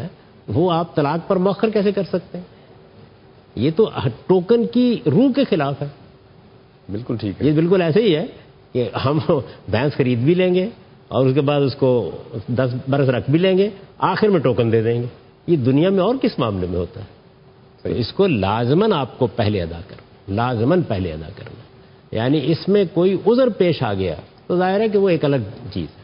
وہ آپ طلاق پر مؤخر کیسے کر سکتے ہیں؟ یہ تو ٹوکن کی روح کے خلاف ہے. بالکل ٹھیک ہے. یہ بالکل ایسے ہی ہے کہ ہم بھینس خرید بھی لیں گے اور اس کے بعد اس کو دس برس رکھ بھی لیں گے, آخر میں ٹوکن دے دیں گے. یہ دنیا میں اور کس معاملے میں ہوتا ہے؟ تو اس کو لازماً آپ کو پہلے ادا کرنا, لازماً پہلے ادا کرنا. یعنی اس میں کوئی عذر پیش آ گیا تو ظاہر ہے کہ وہ ایک الگ چیز ہے,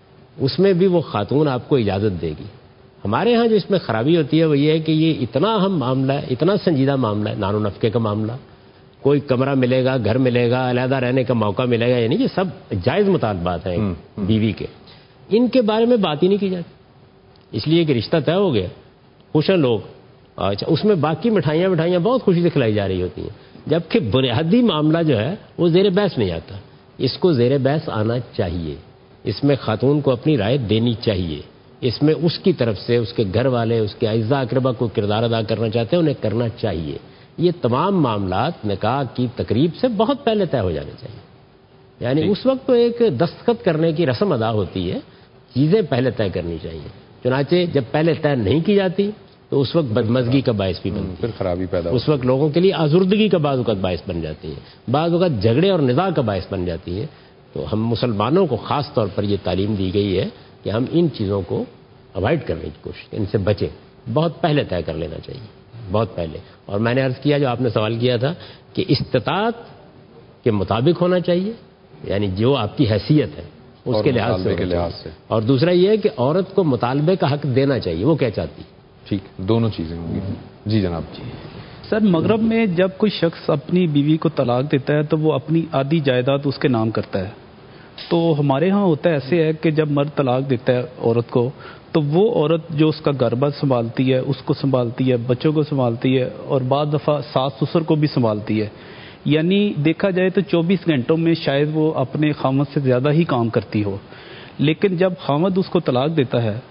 اس میں بھی وہ خاتون آپ کو اجازت دے گی. ہمارے ہاں جو اس میں خرابی ہوتی ہے وہ یہ ہے کہ یہ اتنا اہم معاملہ ہے, اتنا سنجیدہ معاملہ ہے, نان و نفقے کا معاملہ, کوئی کمرہ ملے گا, گھر ملے گا, علیحدہ رہنے کا موقع ملے گا, یعنی یہ سب جائز مطالبات ہیں بیوی کے, ان کے بارے میں بات ہی نہیں کی جاتی. اس لیے کہ رشتہ طے ہو گیا, خوش ہیں لوگ, اچھا اس میں باقی مٹھائیاں مٹھائیاں بہت خوشی سے کھلائی جا رہی ہوتی ہیں, جبکہ بنیادی معاملہ جو ہے وہ زیر بحث نہیں آتا. اس کو زیر بحث آنا چاہیے, اس میں خاتون کو اپنی رائے دینی چاہیے, اس میں اس کی طرف سے اس کے گھر والے, اس کے اعزاء اقربا کو کردار ادا کرنا چاہتے ہیں انہیں کرنا چاہیے. یہ تمام معاملات نکاح کی تقریب سے بہت پہلے طے ہو جانے چاہیے. یعنی اس وقت تو ایک دستخط کرنے کی رسم ادا ہوتی ہے, چیزیں پہلے طے کرنی چاہیے. چنانچہ جب پہلے طے نہیں کی جاتی تو اس وقت بدمزگی کا باعث بھی بنتی ہے, پھر خرابی پیدا اس وقت لوگوں کے لیے آزردگی کا بعض اوقات باعث بن جاتی ہے, بعض اوقات جھگڑے اور نزاع کا باعث بن جاتی ہے. تو ہم مسلمانوں کو خاص طور پر یہ تعلیم دی گئی ہے کہ ہم ان چیزوں کو اوائڈ کرنے کی کوشش, ان سے بچیں, بہت پہلے طے کر لینا چاہیے, بہت پہلے. اور میں نے عرض کیا, جو آپ نے سوال کیا تھا کہ استطاعت کے مطابق ہونا چاہیے, یعنی جو آپ کی حیثیت ہے اس کے لحاظ سے, کے لحاظ سے. اور دوسرا یہ ہے کہ عورت کو مطالبے کا حق دینا چاہیے, وہ کیا چاہتی. ٹھیک, دونوں چیزیں ہوں گی. جی جناب. جی سر, مغرب میں جب کوئی شخص اپنی بیوی کو طلاق دیتا ہے تو وہ اپنی آدھی جائیداد اس کے نام کرتا ہے. تو ہمارے ہاں ہوتا ہے ایسے ہے کہ جب مرد طلاق دیتا ہے عورت کو تو وہ عورت جو اس کا گھر بار سنبھالتی ہے, اس کو سنبھالتی ہے, بچوں کو سنبھالتی ہے, اور بعض دفعہ ساس سسر کو بھی سنبھالتی ہے. یعنی دیکھا جائے تو چوبیس گھنٹوں میں شاید وہ اپنے خامد سے زیادہ ہی کام کرتی ہو. لیکن جب خامد اس کو طلاق دیتا ہے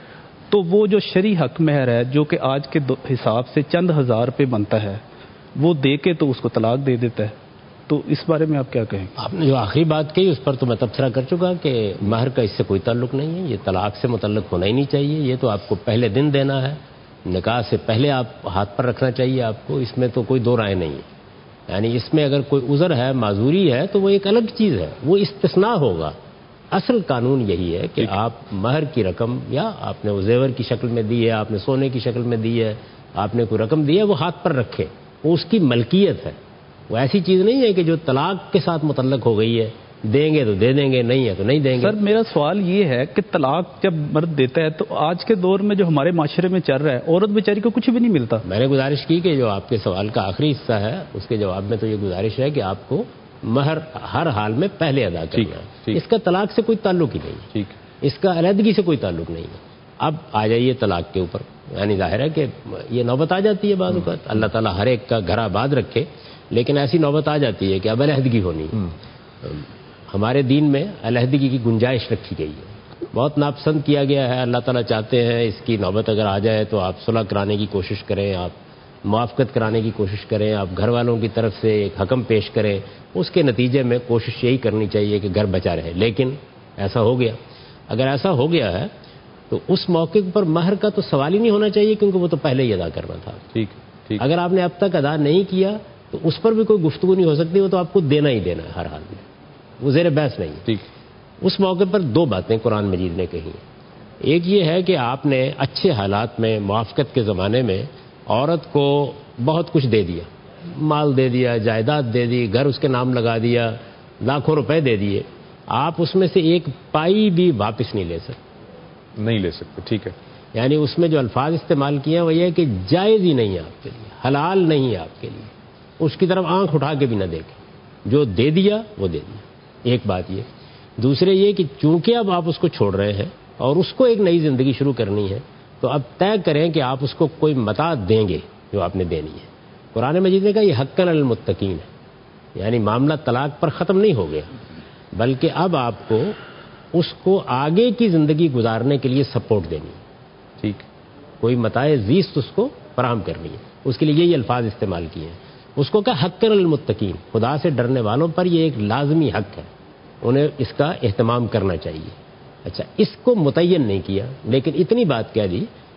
تو وہ جو شرعی حق مہر ہے, جو کہ آج کے حساب سے چند ہزار روپے بنتا ہے, وہ دے کے تو اس کو طلاق دے دیتا ہے. تو اس بارے میں آپ کیا کہیں؟ آپ نے جو آخری بات کہی اس پر تو میں تبصرہ کر چکا کہ مہر کا اس سے کوئی تعلق نہیں ہے, یہ طلاق سے متعلق ہونا ہی نہیں چاہیے. یہ تو آپ کو پہلے دن دینا ہے, نکاح سے پہلے آپ ہاتھ پر رکھنا چاہیے آپ کو, اس میں تو کوئی دو رائے نہیں ہے. یعنی اس میں اگر کوئی عذر ہے, معذوری ہے, تو وہ ایک الگ چیز ہے, وہ استثناء ہوگا. اصل قانون یہی ہے کہ آپ مہر کی رقم, یا آپ نے وہ زیور کی شکل میں دی ہے, آپ نے سونے کی شکل میں دی ہے, آپ نے کوئی رقم دی ہے, وہ ہاتھ پر رکھے, وہ اس کی ملکیت ہے. وہ ایسی چیز نہیں ہے کہ جو طلاق کے ساتھ متعلق ہو گئی ہے, دیں گے تو دے دیں گے, نہیں ہے تو نہیں دیں گے. سر میرا سوال یہ ہے کہ طلاق جب مرد دیتا ہے تو آج کے دور میں جو ہمارے معاشرے میں چل رہا ہے, عورت بیچاری کو کچھ بھی نہیں ملتا. میں نے گزارش کی کہ جو آپ کے سوال کا آخری حصہ ہے اس کے جواب میں تو یہ گزارش ہے کہ آپ کو مہر ہر حال میں پہلے ادا کرنا ہے. اس کا طلاق سے کوئی تعلق ہی نہیں ہے, ٹھیک, اس کا علیحدگی سے کوئی تعلق نہیں ہے. اب آ جائیے طلاق کے اوپر. یعنی ظاہر ہے کہ یہ نوبت آ جاتی ہے بعض اوقات, اللہ تعالیٰ ہر ایک کا گھر آباد رکھے, لیکن ایسی نوبت آ جاتی ہے کہ اب علیحدگی ہونی ہے. ہمارے دین میں علیحدگی کی گنجائش رکھی گئی ہے, بہت ناپسند کیا گیا ہے. اللہ تعالیٰ چاہتے ہیں اس کی نوبت اگر آ جائے تو آپ صلح کرانے کی کوشش کریں, آپ موافقت کرانے کی کوشش کریں, آپ گھر والوں کی طرف سے ایک حکم پیش کریں, اس کے نتیجے میں کوشش یہی کرنی چاہیے کہ گھر بچا رہے. لیکن ایسا ہو گیا, اگر ایسا ہو گیا ہے تو اس موقع پر مہر کا تو سوال ہی نہیں ہونا چاہیے, کیونکہ وہ تو پہلے ہی ادا کرنا تھا. ٹھیک ٹھیک اگر آپ نے اب تک ادا نہیں کیا تو اس پر بھی کوئی گفتگو نہیں ہو سکتی, وہ تو آپ کو دینا ہی دینا ہے ہر حال میں, وہ زیر بحث نہیں. ٹھیک, اس موقع پر دو باتیں قرآن مجید نے کہی. ایک یہ ہے کہ آپ نے اچھے حالات میں, موافقت کے زمانے میں عورت کو بہت کچھ دے دیا, مال دے دیا, جائیداد دے دی, گھر اس کے نام لگا دیا, لاکھوں روپے دے دیے, آپ اس میں سے ایک پائی بھی واپس نہیں لے سکتے. نہیں لے سکتے, ٹھیک ہے. یعنی اس میں جو الفاظ استعمال کیے ہیں وہ یہ ہے کہ جائز ہی نہیں ہے آپ کے لیے, حلال نہیں ہے آپ کے لیے, اس کی طرف آنکھ اٹھا کے بھی نہ دیکھیں, جو دے دیا وہ دے دیا. ایک بات یہ. دوسرے یہ کہ چونکہ اب آپ اس کو چھوڑ رہے ہیں اور اس کو ایک نئی زندگی شروع کرنی ہے, تو اب طے کریں کہ آپ اس کو کوئی متاع دیں گے جو آپ نے دینی ہے. قرآن مجید نے کہا یہ حقاً المتقین ہے, یعنی معاملہ طلاق پر ختم نہیں ہو گیا, بلکہ اب آپ کو اس کو آگے کی زندگی گزارنے کے لیے سپورٹ دینی ہے. ٹھیک, کوئی متاع زیست اس کو فراہم کرنی ہے, اس کے لیے یہی الفاظ استعمال کیے ہیں. اس کو کہا حقاً المتقین, خدا سے ڈرنے والوں پر یہ ایک لازمی حق ہے, انہیں اس کا اہتمام کرنا چاہیے. اچھا, اس کو متعین نہیں کیا, لیکن اتنی بات کہہ دی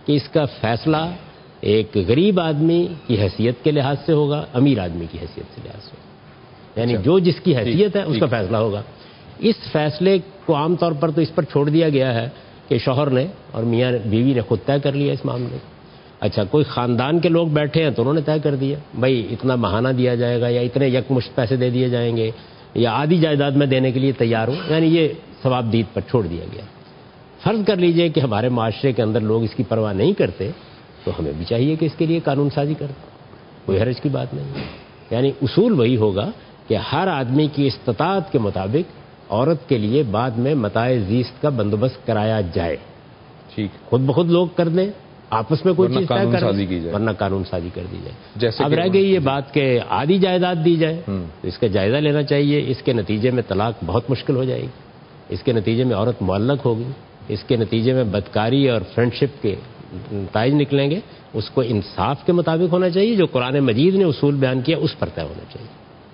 کہ اس کا فیصلہ ایک غریب آدمی کی حیثیت کے لحاظ سے ہوگا، امیر آدمی کی حیثیت سے لحاظ سے ہوگا، یعنی جو جس کی حیثیت ہے اس کا فیصلہ ہوگا۔ اس فیصلے کو عام طور پر تو اس پر چھوڑ دیا گیا ہے کہ شوہر نے اور میاں بیوی نے خود طے کر لیا اس معاملے کو۔ اچھا کوئی خاندان کے لوگ بیٹھے ہیں تو انہوں نے طے کر دیا بھائی اتنا ماہانہ دیا جائے گا یا اتنے یکمشت پیسے دے دیے جائیں گے یا آدھی جائیداد میں دینے کے لیے تیار ہوں، یعنی یہ ثواب دید پر چھوڑ دیا گیا۔ فرض کر لیجئے کہ ہمارے معاشرے کے اندر لوگ اس کی پرواہ نہیں کرتے تو ہمیں بھی چاہیے کہ اس کے لیے قانون سازی کر دیں، کوئی حرج کی بات نہیں ہے۔ یعنی اصول وہی ہوگا کہ ہر آدمی کی استطاعت کے مطابق عورت کے لیے بعد میں متاع زیست کا بندوبست کرایا جائے، ٹھیک، خود بخود لوگ کر دیں، آپس میں کوئی چیز طے کر دیں، ورنہ قانون سازی کر دی جائے۔ اب رہ گئی یہ بات کہ آدھی جائیداد دی جائے تو اس کا جائزہ لینا چاہیے۔ اس کے نتیجے میں طلاق بہت مشکل ہو جائے گی، اس کے نتیجے میں عورت معلق ہوگی، اس کے نتیجے میں بدکاری اور فرینڈشپ کے نتائج نکلیں گے۔ اس کو انصاف کے مطابق ہونا چاہیے، جو قرآن مجید نے اصول بیان کیا اس پر طے ہونا چاہیے۔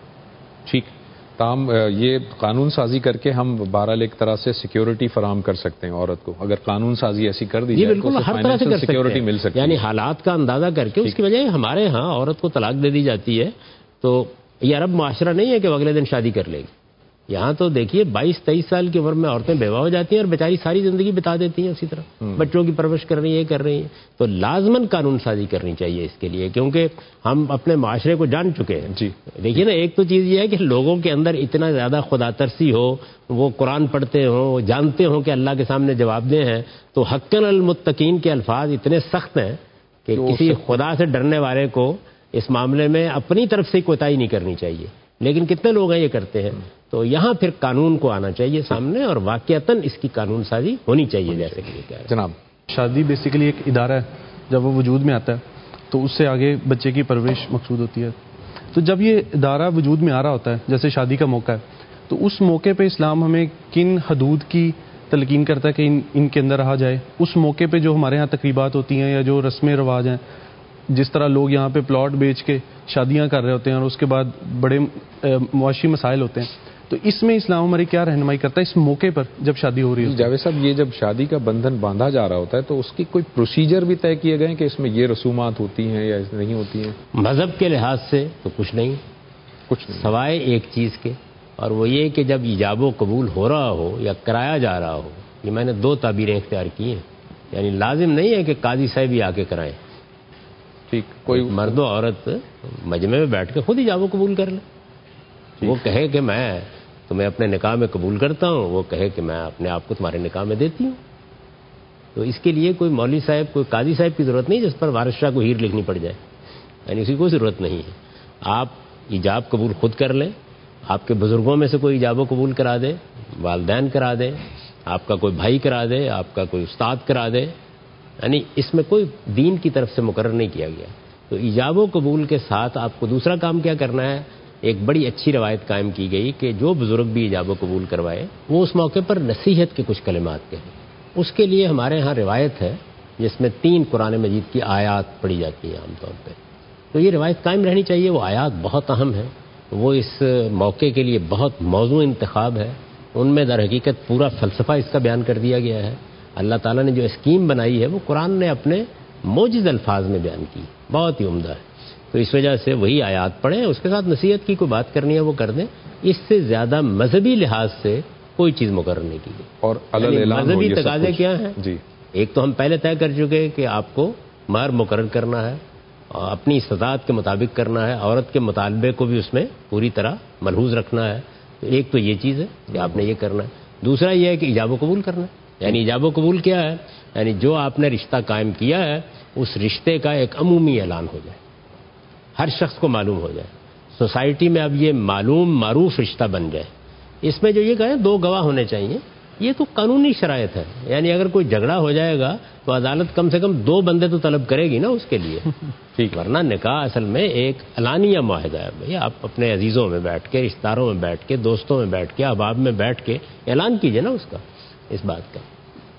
ٹھیک، تاہم یہ قانون سازی کر کے ہم بہرحال ایک طرح سے سیکیورٹی فراہم کر سکتے ہیں عورت کو، اگر قانون سازی ایسی کر دی جائے بالکل ہر طرح سے کر سیکیورٹی مل سکتی ہے، یعنی حالات کا اندازہ کر کے۔ اس کی وجہ ہمارے ہاں عورت کو طلاق دے دی جاتی ہے تو یہ عرب معاشرہ نہیں ہے کہ وہ اگلے دن شادی کر لے گی۔ یہاں تو دیکھیے بائیس تیئیس سال کی عمر میں عورتیں بیوہ ہو جاتی ہیں اور بیچاری ساری زندگی بتا دیتی ہیں اسی طرح، بچوں کی پرورش کر رہی ہیں، کر رہی ہیں۔ تو لازماً قانون سازی کرنی چاہیے اس کے لیے، کیونکہ ہم اپنے معاشرے کو جان چکے ہیں۔ جی دیکھیے نا، ایک تو چیز یہ ہے کہ لوگوں کے اندر اتنا زیادہ خدا ترسی ہو، وہ قرآن پڑھتے ہوں، وہ جانتے ہوں کہ اللہ کے سامنے جواب دیں ہیں، تو حقاً المتقین کے الفاظ اتنے سخت ہیں کہ کسی خدا سے ڈرنے والے کو اس معاملے میں اپنی طرف سے کوتاہی نہیں کرنی چاہیے۔ لیکن کتنے لوگ ہیں یہ کرتے ہیں، تو یہاں پھر قانون کو آنا چاہیے سامنے اور واقعتاً اس کی قانون سازی ہونی چاہیے۔ جیسے کہ کیا جناب، شادی بیسیکلی ایک ادارہ ہے، جب وہ وجود میں آتا ہے تو اس سے آگے بچے کی پرورش مقصود ہوتی ہے۔ تو جب یہ ادارہ وجود میں آ رہا ہوتا ہے، جیسے شادی کا موقع ہے، تو اس موقع پہ اسلام ہمیں کن حدود کی تلقین کرتا ہے کہ ان ان کے اندر رہا جائے؟ اس موقع پہ جو ہمارے ہاں تقریبات ہوتی ہیں یا جو رسم رواج ہیں، جس طرح لوگ یہاں پہ پلاٹ بیچ کے شادیاں کر رہے ہوتے ہیں اور اس کے بعد بڑے معاشی مسائل ہوتے ہیں، تو اس میں اسلام ہماری کیا رہنمائی کرتا ہے اس موقع پر جب شادی ہو رہی ہے؟ جاوید صاحب، یہ جب شادی کا بندھن باندھا جا رہا ہوتا ہے تو اس کی کوئی پروسیجر بھی طے کیے گئے ہیں کہ اس میں یہ رسومات ہوتی ہیں یا نہیں ہوتی ہیں؟ مذہب کے لحاظ سے تو کچھ نہیں، کچھ نہیں سوائے ایک چیز کے، اور وہ یہ کہ جب ایجاب و قبول ہو رہا ہو یا کرایا جا رہا ہو، یہ میں نے دو تعبیریں اختیار کی ہیں، یعنی لازم نہیں ہے کہ قاضی صاحب ہی آ کے کرائیں، ٹھیک، کوئی مرد و عورت مجمع میں بیٹھ کے خود ایجاب و قبول کر لیں، وہ کہے کہ میں تمہیں اپنے نکاح میں قبول کرتا ہوں، وہ کہے کہ میں اپنے آپ کو تمہارے نکاح میں دیتی ہوں، تو اس کے لیے کوئی مولوی صاحب، کوئی قاضی صاحب کی ضرورت نہیں جس پر وارث شاہ کو ہیر لکھنی پڑ جائے، یعنی اس کی کوئی ضرورت نہیں ہے۔ آپ ایجاب قبول خود کر لیں، آپ کے بزرگوں میں سے کوئی ایجاب و قبول کرا دے، والدین کرا دیں، آپ کا کوئی بھائی کرا دے، آپ کا کوئی استاد کرا دے، یعنی اس میں کوئی دین کی طرف سے مقرر نہیں کیا گیا۔ تو ایجاب و قبول کے ساتھ آپ کو دوسرا کام کیا کرنا ہے؟ ایک بڑی اچھی روایت قائم کی گئی کہ جو بزرگ بھی ایجاب و قبول کروائے وہ اس موقع پر نصیحت کے کچھ کلمات کہیں۔ اس کے لیے ہمارے ہاں روایت ہے جس میں تین قرآن مجید کی آیات پڑھی جاتی ہیں عام طور پہ، تو یہ روایت قائم رہنی چاہیے۔ وہ آیات بہت اہم ہیں، وہ اس موقع کے لیے بہت موزوں انتخاب ہے، ان میں در حقیقت پورا فلسفہ اس کا بیان کر دیا گیا ہے۔ اللہ تعالیٰ نے جو اسکیم بنائی ہے وہ قرآن نے اپنے موجز الفاظ میں بیان کی، بہت ہی عمدہ ہے، تو اس وجہ سے وہی آیات پڑھیں، اس کے ساتھ نصیحت کی کوئی بات کرنی ہے وہ کر دیں، اس سے زیادہ مذہبی لحاظ سے کوئی چیز مقرر نہیں کی گئی۔ اور یعنی مذہبی تقاضے کیا ہیں؟ جی ایک تو ہم پہلے طے کر چکے کہ آپ کو مہر مقرر کرنا ہے، اپنی استطاعت کے مطابق کرنا ہے، عورت کے مطالبے کو بھی اس میں پوری طرح ملحوظ رکھنا ہے، ایک تو یہ چیز ہے کہ آپ نے یہ کرنا ہے۔ دوسرا یہ ہے کہ ایجاب و قبول کرنا ہے، یعنی ایجاب و قبول کیا ہے؟ یعنی جو آپ نے رشتہ قائم کیا ہے اس رشتے کا ایک عمومی اعلان ہو جائے، ہر شخص کو معلوم ہو جائے، سوسائٹی میں اب یہ معلوم معروف رشتہ بن جائے۔ اس میں جو یہ کہیں دو گواہ ہونے چاہیے، یہ تو قانونی شرائط ہے، یعنی اگر کوئی جھگڑا ہو جائے گا تو عدالت کم سے کم دو بندے تو طلب کرے گی نا اس کے لیے، ٹھیک، ورنہ نکاح اصل میں ایک اعلانیہ معاہدہ ہے۔ بھئی آپ اپنے عزیزوں میں بیٹھ کے، رشتہ داروں میں بیٹھ کے، دوستوں میں بیٹھ کے، احباب میں بیٹھ کے اعلان کیجئے نا اس کا، اس بات کا،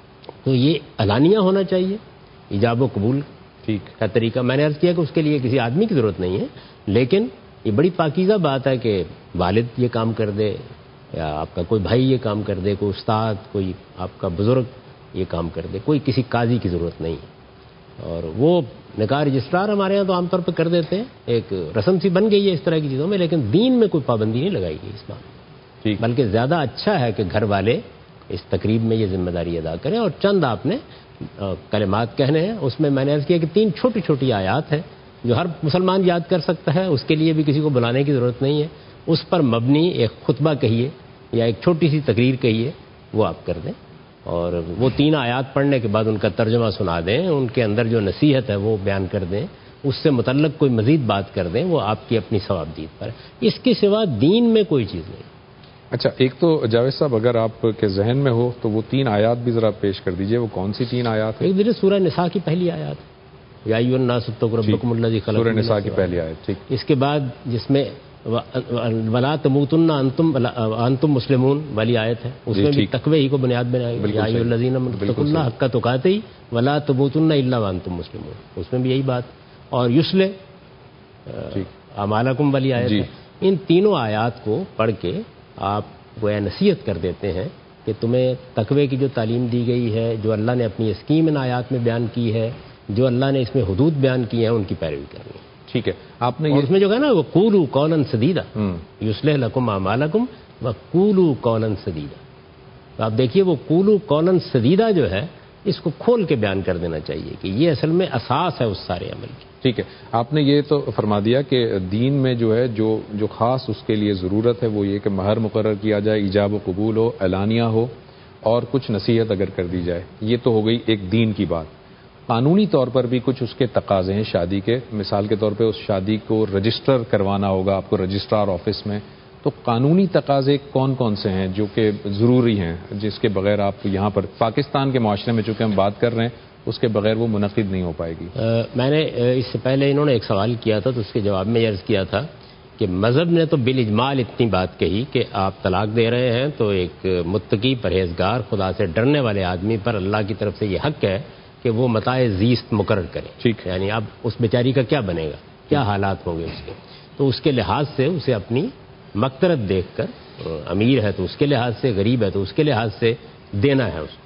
تو یہ اعلانیہ ہونا چاہیے ایجاب و قبول ٹھیک کا طریقہ۔ میں نے عرض کیا کہ اس کے لیے کسی آدمی کی ضرورت نہیں ہے، لیکن یہ بڑی پاکیزہ بات ہے کہ والد یہ کام کر دے یا آپ کا کوئی بھائی یہ کام کر دے، کوئی استاد، کوئی آپ کا بزرگ یہ کام کر دے، کوئی کسی قاضی کی ضرورت نہیں ہے۔ اور وہ نکاح رجسٹرار ہمارے ہاں تو عام طور پہ کر دیتے ہیں، ایک رسم سی بن گئی ہے اس طرح کی چیزوں میں، لیکن دین میں کوئی پابندی نہیں لگائی گئی اس بات، بلکہ زیادہ اچھا ہے کہ گھر والے اس تقریب میں یہ ذمہ داری ادا کریں. اور چند آپ نے کلمات کہنے ہیں، اس میں میں نے عرض کیا کہ تین چھوٹی چھوٹی آیات ہیں جو ہر مسلمان یاد کر سکتا ہے، اس کے لیے بھی کسی کو بلانے کی ضرورت نہیں ہے. اس پر مبنی ایک خطبہ کہیے یا ایک چھوٹی سی تقریر کہیے، وہ آپ کر دیں، اور وہ تین آیات پڑھنے کے بعد ان کا ترجمہ سنا دیں، ان کے اندر جو نصیحت ہے وہ بیان کر دیں، اس سے متعلق کوئی مزید بات کر دیں، وہ آپ کی اپنی ثوابدید پر. اس کے سوا دین میں کوئی چیز نہیں. اچھا، ایک تو جاوید صاحب اگر آپ کے ذہن میں ہو تو وہ تین آیات بھی ذرا پیش کر دیجئے، وہ کون سی تین آیات ہیں؟ ایک دیکھیے سورہ نساء کی پہلی آیات، یا ایھا الناس اتقوا ربکم الذی خلقکم، سورہ نساء کی پہلی آیت. ٹھیک. اس کے بعد جس میں ولا تموتن انتم انتم مسلمون والی آیت ہے، اس میں بھی تقوی ہی کو بنیاد بنائی، یا ایھا الذین اتقوا اللہ حق تقاتہ ولا تموتن الا وانتم مسلمون، اس میں بھی یہی بات. اور یصلح اعمالکم والی آیت ہے. ان تینوں آیات کو پڑھ کے آپ گویا نصیحت کر دیتے ہیں کہ تمہیں تقوی کی جو تعلیم دی گئی ہے، جو اللہ نے اپنی اسکیم ان آیات میں بیان کی ہے، جو اللہ نے اس میں حدود بیان کی ہیں، ان کی پیروی کرنی ہے. ٹھیک ہے. آپ نے اس میں جو ہے نا وہ قولوا قولا سدیدا یصلح لکم اعمالکم وقولوا قولا سدیدا، تو آپ دیکھیے وہ قولوا قولا سدیدا جو ہے اس کو کھول کے بیان کر دینا چاہیے کہ یہ اصل میں اساس ہے اس سارے عمل کی. ٹھیک ہے. آپ نے یہ تو فرما دیا کہ دین میں جو ہے جو جو خاص اس کے لیے ضرورت ہے وہ یہ کہ مہر مقرر کیا جائے، ایجاب و قبول ہو، اعلانیہ ہو، اور کچھ نصیحت اگر کر دی جائے. یہ تو ہو گئی ایک دین کی بات. قانونی طور پر بھی کچھ اس کے تقاضے ہیں شادی کے. مثال کے طور پہ اس شادی کو رجسٹر کروانا ہوگا آپ کو رجسٹرار آفس میں، تو قانونی تقاضے کون کون سے ہیں جو کہ ضروری ہیں، جس کے بغیر آپ یہاں پر پاکستان کے معاشرے میں چونکہ ہم بات کر رہے ہیں اس کے بغیر وہ منعقد نہیں ہو پائے گی؟ میں نے اس سے پہلے انہوں نے ایک سوال کیا تھا تو اس کے جواب میں عرض کیا تھا کہ مذہب نے تو بالاجمال اتنی بات کہی کہ آپ طلاق دے رہے ہیں تو ایک متقی پرہیزگار خدا سے ڈرنے والے آدمی پر اللہ کی طرف سے یہ حق ہے کہ وہ متاع زیست مقرر کرے. ٹھیک ہے. یعنی اب اس بیچاری کا کیا بنے گا، کیا حالات ہوں گے اس کے، تو اس کے لحاظ سے اسے اپنی مقدرت دیکھ کر، امیر ہے تو اس کے لحاظ سے، غریب ہے تو اس کے لحاظ سے دینا ہے اس کو.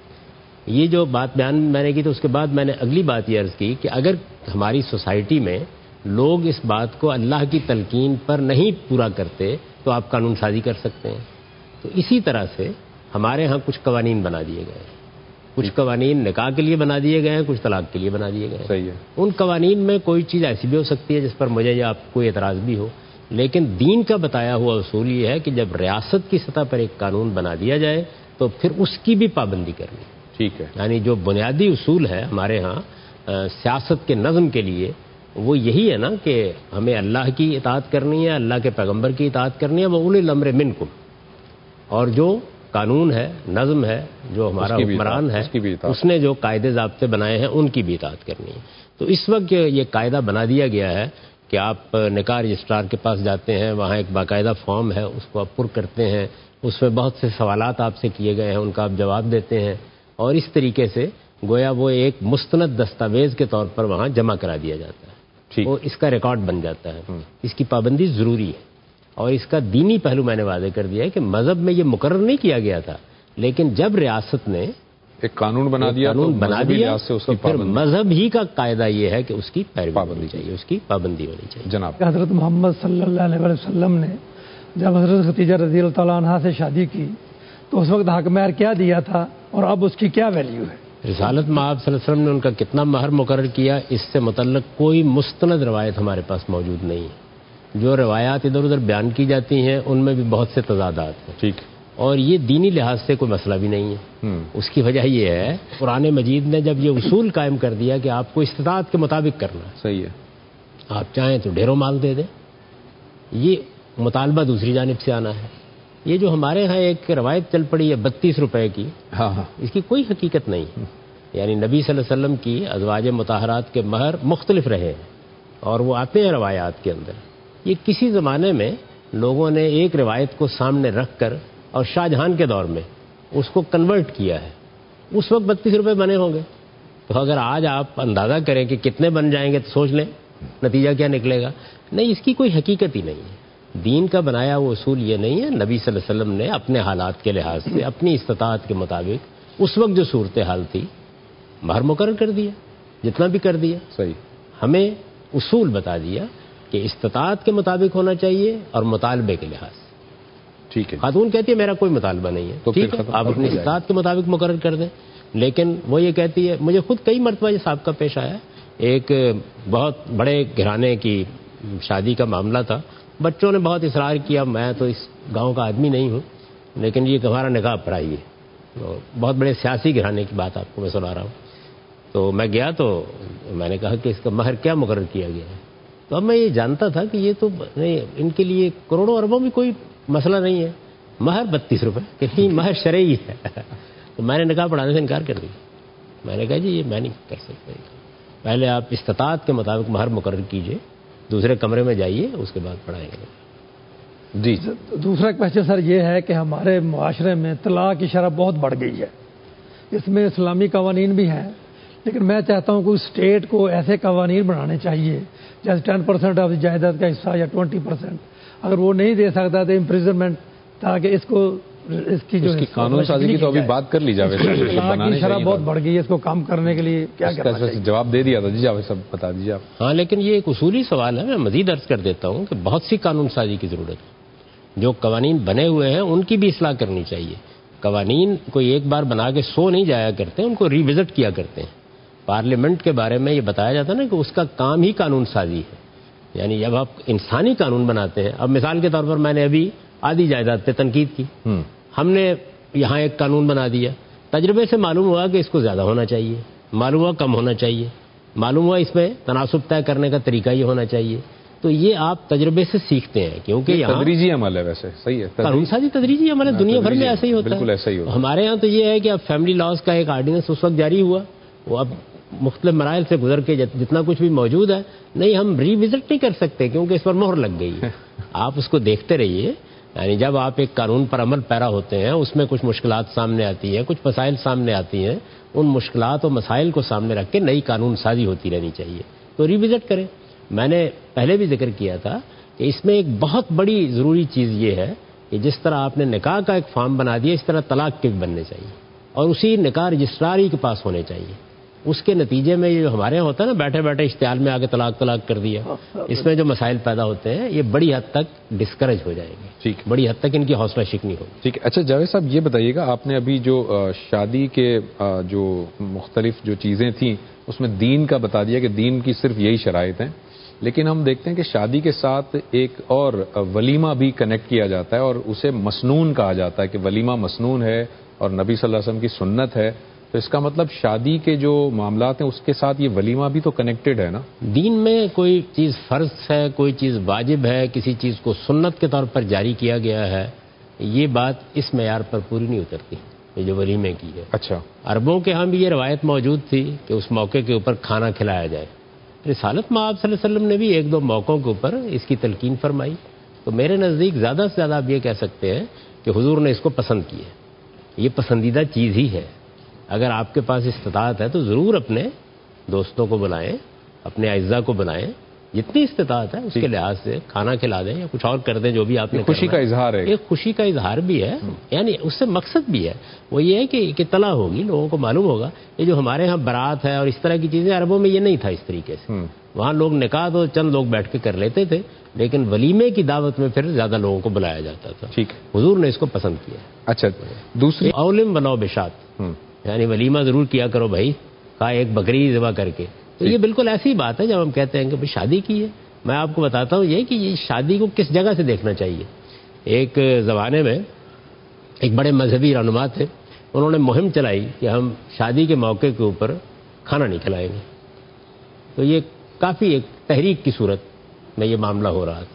یہ جو بات بیان میں نے کی تو اس کے بعد میں نے اگلی بات یہ عرض کی کہ اگر ہماری سوسائٹی میں لوگ اس بات کو اللہ کی تلقین پر نہیں پورا کرتے تو آپ قانون سازی کر سکتے ہیں. تو اسی طرح سے ہمارے ہاں کچھ قوانین بنا دیے گئے ہیں، کچھ قوانین نکاح کے لیے بنا دیے گئے ہیں، کچھ طلاق کے لیے بنا دیے گئے ہیں. صحیح ہے. ان قوانین میں کوئی چیز ایسی بھی ہو سکتی ہے جس پر مجھے یا آپ کوئی اعتراض بھی ہو، لیکن دین کا بتایا ہوا اصول یہ ہے کہ جب ریاست کی سطح پر ایک قانون بنا دیا جائے تو پھر اس کی بھی پابندی کرنی. ٹھیک ہے. یعنی جو بنیادی اصول ہے ہمارے ہاں سیاست کے نظم کے لیے وہ یہی ہے نا کہ ہمیں اللہ کی اطاعت کرنی ہے، اللہ کے پیغمبر کی اطاعت کرنی ہے، وَأُولِي الْأَمْرِ مِنْكُمْ، اور جو قانون ہے، نظم ہے، جو ہمارا حکمران ہے، اس نے جو قاعدے ضابطے بنائے ہیں ان کی بھی اطاعت کرنی ہے. تو اس وقت یہ قاعدہ بنا دیا گیا ہے کہ آپ نکاح رجسٹرار کے پاس جاتے ہیں، وہاں ایک باقاعدہ فارم ہے، اس کو آپ پر کرتے ہیں، اس میں بہت سے سوالات آپ سے کیے گئے ہیں، ان کا آپ جواب دیتے ہیں، اور اس طریقے سے گویا وہ ایک مستند دستاویز کے طور پر وہاں جمع کرا دیا جاتا ہے. وہ اس کا ریکارڈ بن جاتا ہے. اس کی پابندی ضروری ہے، اور اس کا دینی پہلو میں نے واضح کر دیا ہے کہ مذہب میں یہ مقرر نہیں کیا گیا تھا، لیکن جب ریاست نے ایک قانون بنا دیا قانون بنا دیا تو پھر مذہب ہی کا قاعدہ یہ ہے کہ اس کی پیروی ہونی چاہیے، اس کی پابندی ہونی چاہیے. جناب حضرت محمد صلی اللہ علیہ وسلم نے جب حضرت خدیجہ رضی اللہ تعالیٰ عنہا سے شادی کی تو اس وقت حق مہر کیا دیا تھا اور اب اس کی کیا ویلیو ہے؟ رسالت میں آپ صلی اللہ علیہ وسلم نے ان کا کتنا مہر مقرر کیا اس سے متعلق کوئی مستند روایت ہمارے پاس موجود نہیں ہے. جو روایات ادھر ادھر بیان کی جاتی ہیں ان میں بھی بہت سے تضادات ہیں. ٹھیک. اور یہ دینی لحاظ سے کوئی مسئلہ بھی نہیں ہے. اس کی وجہ یہ ہے قرآن مجید نے جب یہ اصول قائم کر دیا کہ آپ کو استطاعت کے مطابق کرنا ہے. صحیح ہے. آپ چاہیں تو ڈھیروں مال دے دیں. یہ مطالبہ دوسری جانب سے آنا ہے. یہ جو ہمارے ہاں ایک روایت چل پڑی ہے بتیس روپے کی، ہاں ہاں اس کی کوئی حقیقت نہیں. یعنی نبی صلی اللہ علیہ وسلم کی ازواج مطہرات کے مہر مختلف رہے ہیں اور وہ آتے ہیں روایات کے اندر. یہ کسی زمانے میں لوگوں نے ایک روایت کو سامنے رکھ کر اور شاہ جہان کے دور میں اس کو کنورٹ کیا ہے. اس وقت بتیس روپے بنے ہوں گے، تو اگر آج آپ اندازہ کریں کہ کتنے بن جائیں گے تو سوچ لیں نتیجہ کیا نکلے گا. نہیں، اس کی کوئی حقیقت ہی نہیں ہے. دین کا بنایا وہ اصول یہ نہیں ہے. نبی صلی اللہ علیہ وسلم نے اپنے حالات کے لحاظ سے اپنی استطاعت کے مطابق اس وقت جو صورتحال تھی مہر مقرر کر دیا. جتنا بھی کر دیا. صحیح. ہمیں اصول بتا دیا کہ استطاعت کے مطابق ہونا چاہیے اور مطالبے کے لحاظ سے. ٹھیک ہے. خاتون کہتی ہے میرا کوئی مطالبہ نہیں ہے, تو ٹھیک ہے آپ اپنی استطاعت کے مطابق مقرر کر دیں. لیکن وہ یہ کہتی ہے, مجھے خود کئی مرتبہ یہ سابقہ پیش آیا, ایک بہت بڑے گھرانے کی شادی کا معاملہ تھا, بچوں نے بہت اصرار کیا, میں تو اس گاؤں کا آدمی نہیں ہوں لیکن یہ ہمارا نکاح پڑھائیے. بہت بڑے سیاسی گھرانے کی بات آپ کو میں سنا رہا ہوں. تو میں گیا تو میں نے کہا کہ اس کا مہر کیا مقرر کیا گیا ہے. تو اب میں یہ جانتا تھا کہ یہ تو نہیں, ان کے لیے کروڑوں اربوں بھی کوئی مسئلہ نہیں ہے, مہر بتیس روپے کہ نہیں مہر شرعی ہے. تو میں نے نکاح پڑھانے سے انکار کر دیا. میں نے کہا جی یہ میں نہیں کر سکتا, پہلے آپ استطاعت کے مطابق مہر مقرر کیجئے, دوسرے کمرے میں جائیے, اس کے بعد پڑھائیں گے. جی دوسرا کوشچن سر یہ ہے کہ ہمارے معاشرے میں طلاق کی شرح بہت بڑھ گئی ہے. اس میں اسلامی قوانین بھی ہیں, لیکن میں چاہتا ہوں کہ اسٹیٹ کو ایسے قوانین بنانے چاہیے جیسے ٹین پرسینٹ آف جائیداد کا حصہ یا ٹوینٹی پرسینٹ, اگر وہ نہیں دے سکتا تو امپریزنمنٹ, تاکہ اس کو اس کی جو قانون سازی کی تو ابھی بات کر لی جاوید صاحب. کی شرح بہت بڑھ گئی ہے, اس کو کم کرنے کے لیے کیا کرنا چاہیے؟ جواب دے دیا تھا جی جاوید صاحب, بتا دیجیے آپ. ہاں لیکن یہ ایک اصولی سوال ہے, میں مزید عرض کر دیتا ہوں کہ بہت سی قانون سازی کی ضرورت ہے. جو قوانین بنے ہوئے ہیں ان کی بھی اصلاح کرنی چاہیے. قوانین کوئی ایک بار بنا کے سو نہیں جایا کرتے, ان کو ریوزٹ کیا کرتے ہیں. پارلیمنٹ کے بارے میں یہ بتایا جاتا ہے نا کہ اس کا کام ہی قانون سازی ہے. یعنی جب آپ انسانی قانون بناتے ہیں, اب مثال کے طور پر میں نے ابھی آدھی جائیداد پہ تنقید کی, ہم نے یہاں ایک قانون بنا دیا, تجربے سے معلوم ہوا کہ اس کو زیادہ ہونا چاہیے, معلوم ہوا کم ہونا چاہیے, معلوم ہوا اس میں تناسب طے کرنے کا طریقہ یہ ہونا چاہیے. تو یہ آپ تجربے سے سیکھتے ہیں, کیونکہ یہاں تدریجی عمل ہے. ویسے صحیح ہے, قانون سازی تدریجی عمل ہے, دنیا بھر میں ایسا ہی ہوتا ہے. بالکل ایسا ہی ہوتا ہے. ہمارے یہاں تو یہ ہے کہ اب فیملی لاز کا ایک آرڈیننس اس وقت جاری ہوا, وہ اب مختلف مراحل سے گزر کے جتنا کچھ بھی موجود ہے, نہیں ہم ری وزٹ نہیں کر سکتے کیونکہ اس پر مہر لگ گئی ہے. آپ اس کو دیکھتے رہیے. یعنی جب آپ ایک قانون پر عمل پیرا ہوتے ہیں, اس میں کچھ مشکلات سامنے آتی ہیں, کچھ مسائل سامنے آتی ہیں, ان مشکلات اور مسائل کو سامنے رکھ کے نئی قانون سازی ہوتی رہنی چاہیے. تو ری وزٹ کریں. میں نے پہلے بھی ذکر کیا تھا کہ اس میں ایک بہت بڑی ضروری چیز یہ ہے کہ جس طرح آپ نے نکاح کا ایک فارم بنا دیا, اس طرح طلاق کے بھی بننے چاہیے, اور اسی نکاح رجسٹراری کے پاس ہونے چاہیے. اس کے نتیجے میں یہ جو ہمارے یہاں ہوتا ہے نا, بیٹھے بیٹھے اشتعال میں آگے طلاق طلاق کر دیا, اس میں جو مسائل پیدا ہوتے ہیں یہ بڑی حد تک ڈسکریج ہو جائیں گے. ٹھیک, بڑی حد تک ان کی حوصلہ شکنی ہوگی. ٹھیک ہے. اچھا جاوید صاحب یہ بتائیے گا, آپ نے ابھی جو شادی کے جو مختلف جو چیزیں تھیں اس میں دین کا بتا دیا کہ دین کی صرف یہی شرائط ہیں, لیکن ہم دیکھتے ہیں کہ شادی کے ساتھ ایک اور ولیمہ بھی کنیکٹ کیا جاتا ہے اور اسے مسنون کہا جاتا ہے کہ ولیمہ مسنون ہے اور نبی صلی اللہ علیہ وسلم کی سنت ہے. تو اس کا مطلب شادی کے جو معاملات ہیں اس کے ساتھ یہ ولیمہ بھی تو کنیکٹڈ ہے نا. دین میں کوئی چیز فرض ہے, کوئی چیز واجب ہے, کسی چیز کو سنت کے طور پر جاری کیا گیا ہے, یہ بات اس معیار پر پوری نہیں اترتی یہ جو ولیمے کی ہے. اچھا, عربوں کے ہاں بھی یہ روایت موجود تھی کہ اس موقع کے اوپر کھانا کھلایا جائے. رسالت میں آپ صلی اللہ علیہ وسلم نے بھی ایک دو موقعوں کے اوپر اس کی تلقین فرمائی. تو میرے نزدیک زیادہ سے زیادہ آپ یہ کہہ سکتے ہیں کہ حضور نے اس کو پسند کیا. یہ پسندیدہ چیز ہی ہے. اگر آپ کے پاس استطاعت ہے تو ضرور اپنے دوستوں کو بلائیں, اپنے اعزاء کو بلائیں, جتنی استطاعت ہے اس کے لحاظ سے کھانا کھلا دیں یا کچھ اور کر دیں جو بھی آپ نے. خوشی کا اظہار ہے, ایک خوشی کا اظہار بھی ہے. یعنی اس سے مقصد بھی ہے وہ یہ ہے کہ اطلاع ہوگی, لوگوں کو معلوم ہوگا. یہ جو ہمارے ہاں بارات ہے اور اس طرح کی چیزیں, عربوں میں یہ نہیں تھا اس طریقے سے. وہاں لوگ نکاح تو چند لوگ بیٹھ کے کر لیتے تھے, لیکن ولیمے کی دعوت میں پھر زیادہ لوگوں کو بلایا جاتا تھا. ٹھیک, حضور نے اس کو پسند کیا. اچھا, دوسری اولم بناؤ بشات, یعنی ولیمہ ضرور کیا کرو بھائی, کہا ایک بکری ذبح کر کے. تو یہ بالکل ایسی بات ہے جب ہم کہتے ہیں کہ بھائی شادی کی ہے. میں آپ کو بتاتا ہوں یہ کہ یہ شادی کو کس جگہ سے دیکھنا چاہیے. ایک زمانے میں ایک بڑے مذہبی رہنما تھے, انہوں نے مہم چلائی کہ ہم شادی کے موقع کے اوپر کھانا نہیں کھلائیں گے. تو یہ کافی ایک تحریک کی صورت میں یہ معاملہ ہو رہا تھا.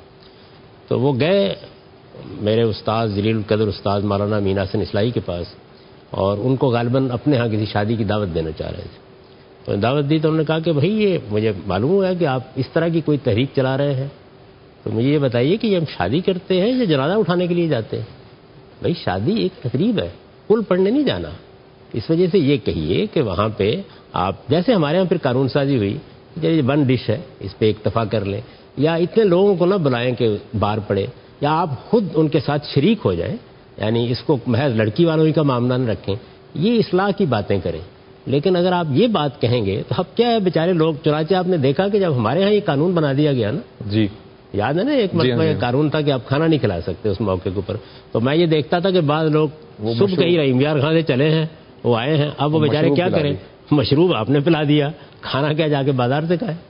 تو وہ گئے میرے استاد جلیل القدر استاد مولانا امین حسن اصلاحی کے پاس, اور ان کو غالباً اپنے ہاں کسی شادی کی دعوت دینا چاہ رہے تھے. تو دعوت دی تو انہوں نے کہا کہ بھائی یہ مجھے معلوم ہوا ہے کہ آپ اس طرح کی کوئی تحریک چلا رہے ہیں, تو مجھے یہ بتائیے کہ یہ ہم شادی کرتے ہیں یا جنازہ اٹھانے کے لیے جاتے ہیں. بھائی شادی ایک تقریب ہے, کل پڑھنے نہیں جانا. اس وجہ سے یہ کہیے کہ وہاں پہ آپ جیسے ہمارے یہاں پھر قانون سازی ہوئی, یہ ون ڈش ہے اس پہ اکتفا کر لیں, یا اتنے لوگوں کو نہ بلائیں کہ بار پڑے, یا آپ خود ان کے ساتھ شریک ہو جائیں. یعنی اس کو محض لڑکی والوں ہی کا معاملہ نہ رکھیں, یہ اصلاح کی باتیں کریں. لیکن اگر آپ یہ بات کہیں گے تو اب کیا ہے بیچارے لوگ. چنانچہ آپ نے دیکھا کہ جب ہمارے ہاں یہ قانون بنا دیا گیا نا, جی یاد ہے نا ایک مرتبہ یہ قانون تھا کہ آپ کھانا نہیں کھلا سکتے اس موقع کے اوپر, تو میں یہ دیکھتا تھا کہ بعض لوگ صبح کہیں رحیم یار خان سے چلے ہیں, وہ آئے ہیں, اب وہ بیچارے کیا کریں, مشروب آپ نے پلا دیا, کھانا کیا جا کے بازار سے کھائے.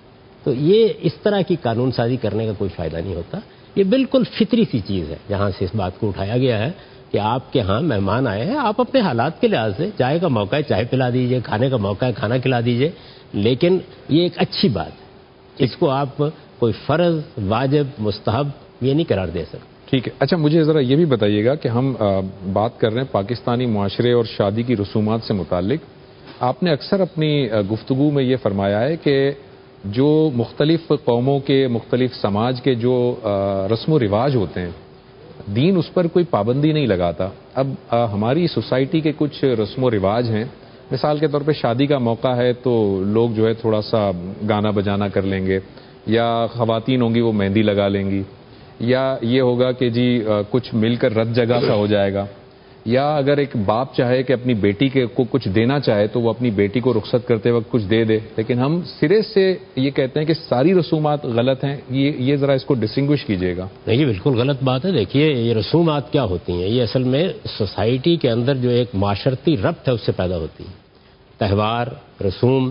تو یہ اس طرح کی قانون سازی کرنے کا کوئی فائدہ نہیں ہوتا. یہ بالکل فطری سی چیز ہے جہاں سے اس بات کو اٹھایا گیا ہے کہ آپ کے ہاں مہمان آئے ہیں, آپ اپنے حالات کے لحاظ سے چائے کا موقع ہے چائے پلا دیجئے, کھانے کا موقع ہے کھانا کھلا دیجئے, لیکن یہ ایک اچھی بات ہے. اس کو آپ کوئی فرض, واجب, مستحب یہ نہیں قرار دے سکتے. ٹھیک ہے. اچھا مجھے ذرا یہ بھی بتائیے گا کہ ہم بات کر رہے ہیں پاکستانی معاشرے اور شادی کی رسومات سے متعلق. آپ نے اکثر اپنی گفتگو میں یہ فرمایا ہے کہ جو مختلف قوموں کے, مختلف سماج کے جو رسم و رواج ہوتے ہیں, دین اس پر کوئی پابندی نہیں لگاتا. اب ہماری سوسائٹی کے کچھ رسم و رواج ہیں, مثال کے طور پہ شادی کا موقع ہے تو لوگ جو ہے تھوڑا سا گانا بجانا کر لیں گے, یا خواتین ہوں گی وہ مہندی لگا لیں گی, یا یہ ہوگا کہ جی کچھ مل کر رت جگہ سا ہو جائے گا, یا اگر ایک باپ چاہے کہ اپنی بیٹی کے کو کچھ دینا چاہے تو وہ اپنی بیٹی کو رخصت کرتے وقت کچھ دے دے. لیکن ہم سرے سے یہ کہتے ہیں کہ ساری رسومات غلط ہیں. یہ یہ ذرا اس کو ڈسٹنگوش کیجیے گا. نہیں, یہ بالکل غلط بات ہے. دیکھیے یہ رسومات کیا ہوتی ہیں, یہ اصل میں سوسائٹی کے اندر جو ایک معاشرتی ربط ہے اس سے پیدا ہوتی ہے. تہوار, رسوم,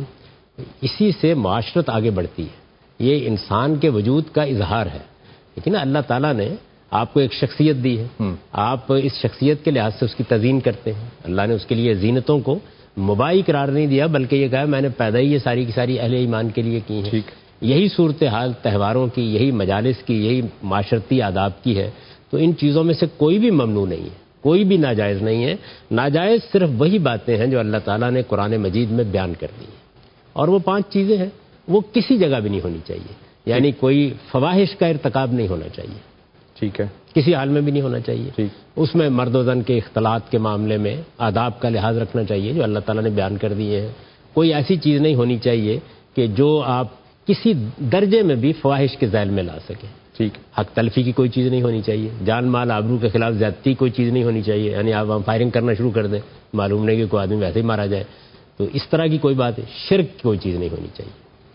اسی سے معاشرت آگے بڑھتی ہے. یہ انسان کے وجود کا اظہار ہے. لیکن اللہ تعالیٰ نے آپ کو ایک شخصیت دی ہے, آپ اس شخصیت کے لحاظ سے اس کی تزئین کرتے ہیں. اللہ نے اس کے لیے زینتوں کو مباحی قرار نہیں دیا, بلکہ یہ کہا میں نے پیدا ہی یہ ساری کی ساری اہل ایمان کے لیے کی ہیں. یہی صورتحال تہواروں کی, یہی مجالس کی, یہی معاشرتی آداب کی ہے. تو ان چیزوں میں سے کوئی بھی ممنوع نہیں ہے, کوئی بھی ناجائز نہیں ہے. ناجائز صرف وہی باتیں ہیں جو اللہ تعالیٰ نے قرآن مجید میں بیان کر دی ہیں, اور وہ پانچ چیزیں ہیں, وہ کسی جگہ بھی نہیں ہونی چاہیے. یعنی کوئی فواحش کا ارتکاب نہیں ہونا چاہیے, ٹھیک ہے, کسی حال میں بھی نہیں ہونا چاہیے. ٹھیک. اس میں مرد و زن کے اختلاط کے معاملے میں آداب کا لحاظ رکھنا چاہیے جو اللہ تعالیٰ نے بیان کر دیے ہیں. کوئی ایسی چیز نہیں ہونی چاہیے کہ جو آپ کسی درجے میں بھی فواحش کے ذیل میں لا سکیں. ٹھیک. حق تلفی کی کوئی چیز نہیں ہونی چاہیے. جان مال آبرو کے خلاف زیادتی کوئی چیز نہیں ہونی چاہیے. یعنی آپ فائرنگ کرنا شروع کر دیں, معلوم نہیں کہ کوئی آدمی ویسے ہی مارا جائے, تو اس طرح کی کوئی بات ہے. شرک کی کوئی چیز نہیں ہونی چاہیے.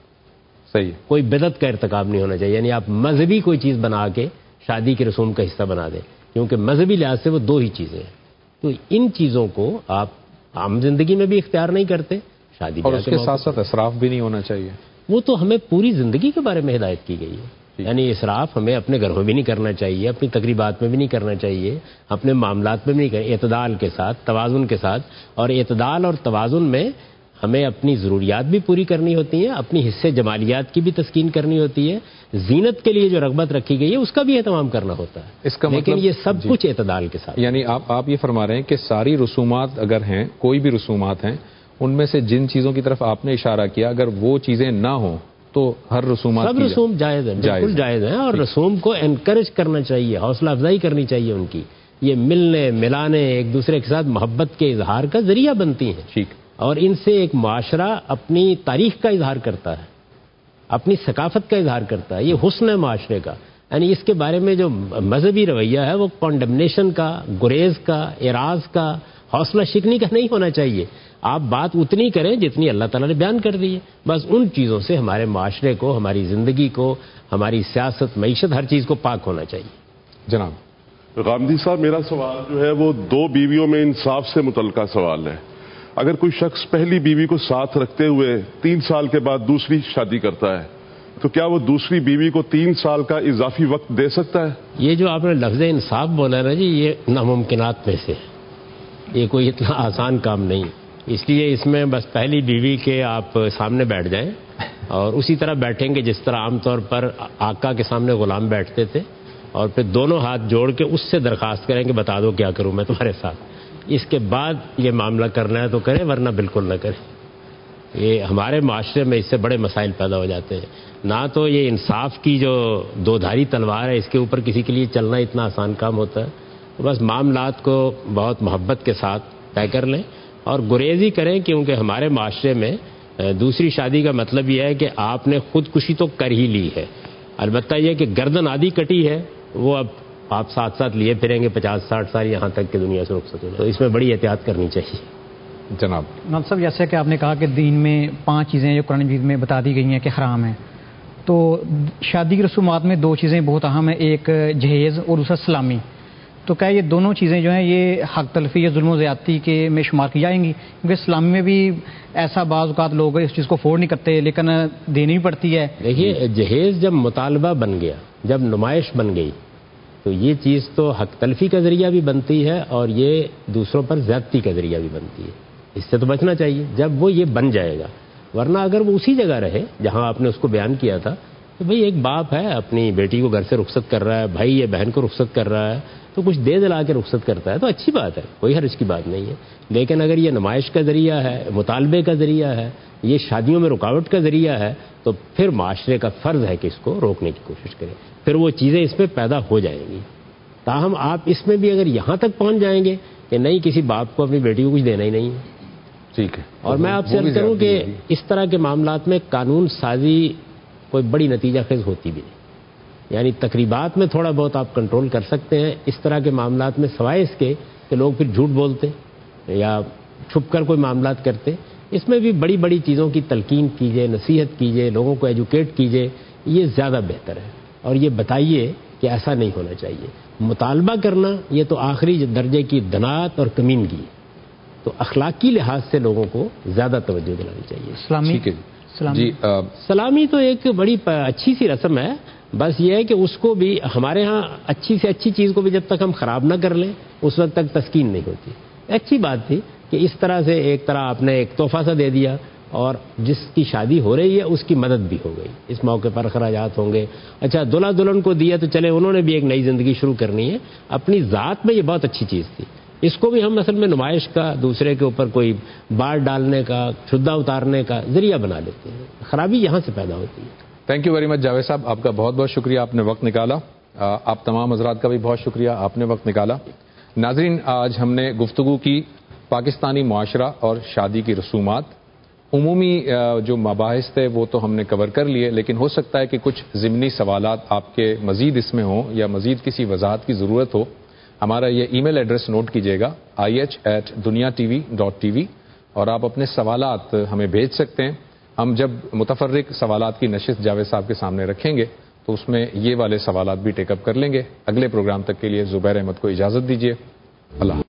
صحیح. کوئی بدعت کا ارتکاب نہیں ہونا چاہیے. یعنی آپ مذہبی کوئی چیز بنا کے شادی کی رسوم کا حصہ بنا دیں, کیونکہ مذہبی لحاظ سے وہ دو ہی چیزیں ہیں. تو ان چیزوں کو آپ عام زندگی میں بھی اختیار نہیں کرتے, شادی اور اس کے ساتھ ساتھ اسراف بھی نہیں ہونا چاہیے. وہ تو ہمیں پوری زندگی کے بارے میں ہدایت کی گئی ہے. یعنی اسراف ہمیں اپنے گھروں میں بھی نہیں کرنا چاہیے, اپنی تقریبات میں بھی نہیں کرنا چاہیے, اپنے معاملات میں بھی نہیں کرنا, اعتدال کے ساتھ, توازن کے ساتھ. اور اعتدال اور توازن میں ہمیں اپنی ضروریات بھی پوری کرنی ہوتی ہیں, اپنی حصے جمالیات کی بھی تسکین کرنی ہوتی ہے, زینت کے لیے جو رغبت رکھی گئی ہے اس کا بھی اہتمام کرنا ہوتا ہے. اس کا لیکن مطلب یہ سب جی. کچھ اعتدال کے ساتھ. یعنی آپ آپ یہ فرما رہے ہیں کہ ساری رسومات اگر ہیں, کوئی بھی رسومات ہیں, ان میں سے جن چیزوں کی طرف آپ نے اشارہ کیا اگر وہ چیزیں نہ ہوں تو ہر رسومات سب رسوم جائز ہیں, بالکل جائز ہیں. اور رسوم کو انکریج کرنا چاہیے, حوصلہ افزائی کرنی چاہیے ان کی. یہ ملنے ملانے, ایک دوسرے کے ساتھ محبت کے اظہار کا ذریعہ بنتی ہیں. ٹھیک. اور ان سے ایک معاشرہ اپنی تاریخ کا اظہار کرتا ہے, اپنی ثقافت کا اظہار کرتا ہے. یہ حسن ہے معاشرے کا. یعنی اس کے بارے میں جو مذہبی رویہ ہے وہ کانڈمنیشن کا, گریز کا, اعراض کا, حوصلہ شکنی کا نہیں ہونا چاہیے. آپ بات اتنی کریں جتنی اللہ تعالیٰ نے بیان کر دی ہے. بس ان چیزوں سے ہمارے معاشرے کو, ہماری زندگی کو, ہماری سیاست, معیشت, ہر چیز کو پاک ہونا چاہیے. جناب غامدی صاحب, میرا سوال جو ہے وہ دو بیویوں میں انصاف سے متعلقہ سوال ہے. اگر کوئی شخص پہلی بیوی کو ساتھ رکھتے ہوئے تین سال کے بعد دوسری شادی کرتا ہے تو کیا وہ دوسری بیوی کو تین سال کا اضافی وقت دے سکتا ہے؟ یہ جو آپ نے لفظ انصاف بولا نا جی, یہ ناممکنات میں سے, یہ کوئی اتنا آسان کام نہیں. اس لیے اس میں بس پہلی بیوی کے آپ سامنے بیٹھ جائیں اور اسی طرح بیٹھیں گے جس طرح عام طور پر آقا کے سامنے غلام بیٹھتے تھے, اور پھر دونوں ہاتھ جوڑ کے اس سے درخواست کریں کہ بتا دو کیا کروں میں تمہارے ساتھ. اس کے بعد یہ معاملہ کرنا ہے تو کریں, ورنہ بالکل نہ کریں. یہ ہمارے معاشرے میں اس سے بڑے مسائل پیدا ہو جاتے ہیں. نہ تو یہ انصاف کی جو دو دھاری تلوار ہے اس کے اوپر کسی کے لیے چلنا اتنا آسان کام ہوتا ہے. تو بس معاملات کو بہت محبت کے ساتھ طے کر لیں اور گریز ہی کریں, کیونکہ ہمارے معاشرے میں دوسری شادی کا مطلب یہ ہے کہ آپ نے خودکشی تو کر ہی لی ہے. البتہ یہ کہ گردن آدھی کٹی ہے وہ اب آپ ساتھ ساتھ لیے پھریں گے پچاس ساٹھ سال یہاں تک کہ دنیا سے رخصت ہو جائے. تو اس میں بڑی احتیاط کرنی چاہیے. جناب نام صاحب، جیسے کہ آپ نے کہا کہ دین میں پانچ چیزیں جو قرآن مجید میں بتا دی گئی ہیں کہ حرام ہیں، تو شادی کی رسومات میں دو چیزیں بہت اہم ہیں، ایک جہیز اور دوسرا سلامی. تو کیا یہ دونوں چیزیں جو ہیں یہ حق تلفی یا ظلم و زیادتی کے میں شمار کی جائیں گی؟ کیونکہ اسلامی میں بھی ایسا بعض اوقات لوگ اس چیز کو افورڈ نہیں کرتے لیکن دینی بھی پڑتی ہے. دیکھیے، جہیز جب مطالبہ بن گیا، جب نمائش بن گئی، تو یہ چیز تو حق تلفی کا ذریعہ بھی بنتی ہے اور یہ دوسروں پر زیادتی کا ذریعہ بھی بنتی ہے. اس سے تو بچنا چاہیے جب وہ یہ بن جائے گا. ورنہ اگر وہ اسی جگہ رہے جہاں آپ نے اس کو بیان کیا تھا، تو بھئی ایک باپ ہے اپنی بیٹی کو گھر سے رخصت کر رہا ہے، بھائی یہ بہن کو رخصت کر رہا ہے، تو کچھ دے دلا کے رخصت کرتا ہے تو اچھی بات ہے، کوئی حرج کی بات نہیں ہے. لیکن اگر یہ نمائش کا ذریعہ ہے، مطالبے کا ذریعہ ہے، یہ شادیوں میں رکاوٹ کا ذریعہ ہے، تو پھر معاشرے کا فرض ہے کہ اس کو روکنے کی کوشش کرے. پھر وہ چیزیں اس میں پیدا ہو جائیں گی. تاہم آپ اس میں بھی اگر یہاں تک پہنچ جائیں گے کہ نہیں، کسی باپ کو اپنی بیٹی کو کچھ دینا ہی نہیں ہے، ٹھیک ہے. اور میں آپ سے عرض کروں کہ اس طرح کے معاملات میں قانون سازی کوئی بڑی نتیجہ خیز ہوتی بھی نہیں. یعنی تقریبات میں تھوڑا بہت آپ کنٹرول کر سکتے ہیں، اس طرح کے معاملات میں سوائے اس کے کہ لوگ پھر جھوٹ بولتے یا چھپ کر کوئی معاملات کرتے، اس میں بھی بڑی بڑی چیزوں کی تلقین کیجئے، نصیحت کیجئے، لوگوں کو ایجوکیٹ کیجئے، یہ زیادہ بہتر ہے. اور یہ بتائیے کہ ایسا نہیں ہونا چاہیے. مطالبہ کرنا یہ تو آخری درجے کی دنات اور کمینگی ہے. تو اخلاقی لحاظ سے لوگوں کو زیادہ توجہ دلانی چاہیے. سلامی ٹھیک ہے سلامی جی. سلامی تو ایک بڑی اچھی سی رسم ہے، بس یہ ہے کہ اس کو بھی ہمارے ہاں اچھی سے اچھی چیز کو بھی جب تک ہم خراب نہ کر لیں اس وقت تک تسکین نہیں ہوتی. اچھی بات تھی کہ اس طرح سے ایک طرح آپ نے ایک تحفہ سا دے دیا اور جس کی شادی ہو رہی ہے اس کی مدد بھی ہو گئی. اس موقع پر اخراجات ہوں گے. اچھا، دلہا دلہن کو دیا تو چلے انہوں نے بھی ایک نئی زندگی شروع کرنی ہے اپنی ذات میں، یہ بہت اچھی چیز تھی. اس کو بھی ہم اصل میں نمائش کا، دوسرے کے اوپر کوئی بار ڈالنے کا، شدہ اتارنے کا ذریعہ بنا لیتے ہیں. خرابی یہاں سے پیدا ہوتی ہے. Thank you very much Javed Sahab, آپ کا بہت بہت شکریہ، آپ نے وقت نکالا. آپ تمام حضرات کا بھی بہت شکریہ، آپ نے وقت نکالا. ناظرین، آج ہم نے گفتگو کی پاکستانی معاشرہ اور شادی کی رسومات. عمومی جو مباحث تھے وہ تو ہم نے کور کر لیے، لیکن ہو سکتا ہے کہ کچھ ضمنی سوالات آپ کے مزید اس میں ہوں یا مزید کسی وضاحت کی ضرورت ہو. ہمارا یہ ای میل ایڈریس نوٹ کیجیے گا، I H at Dunya T V dot T V, اور آپ اپنے سوالات ہمیں بھیج سکتے ہیں. ہم جب متفرق سوالات کی نشست جاوید صاحب کے سامنے رکھیں گے تو اس میں یہ والے سوالات بھی ٹیک اپ کر لیں گے. اگلے پروگرام تک کے لیے زبیر احمد کو اجازت دیجیے. اللہ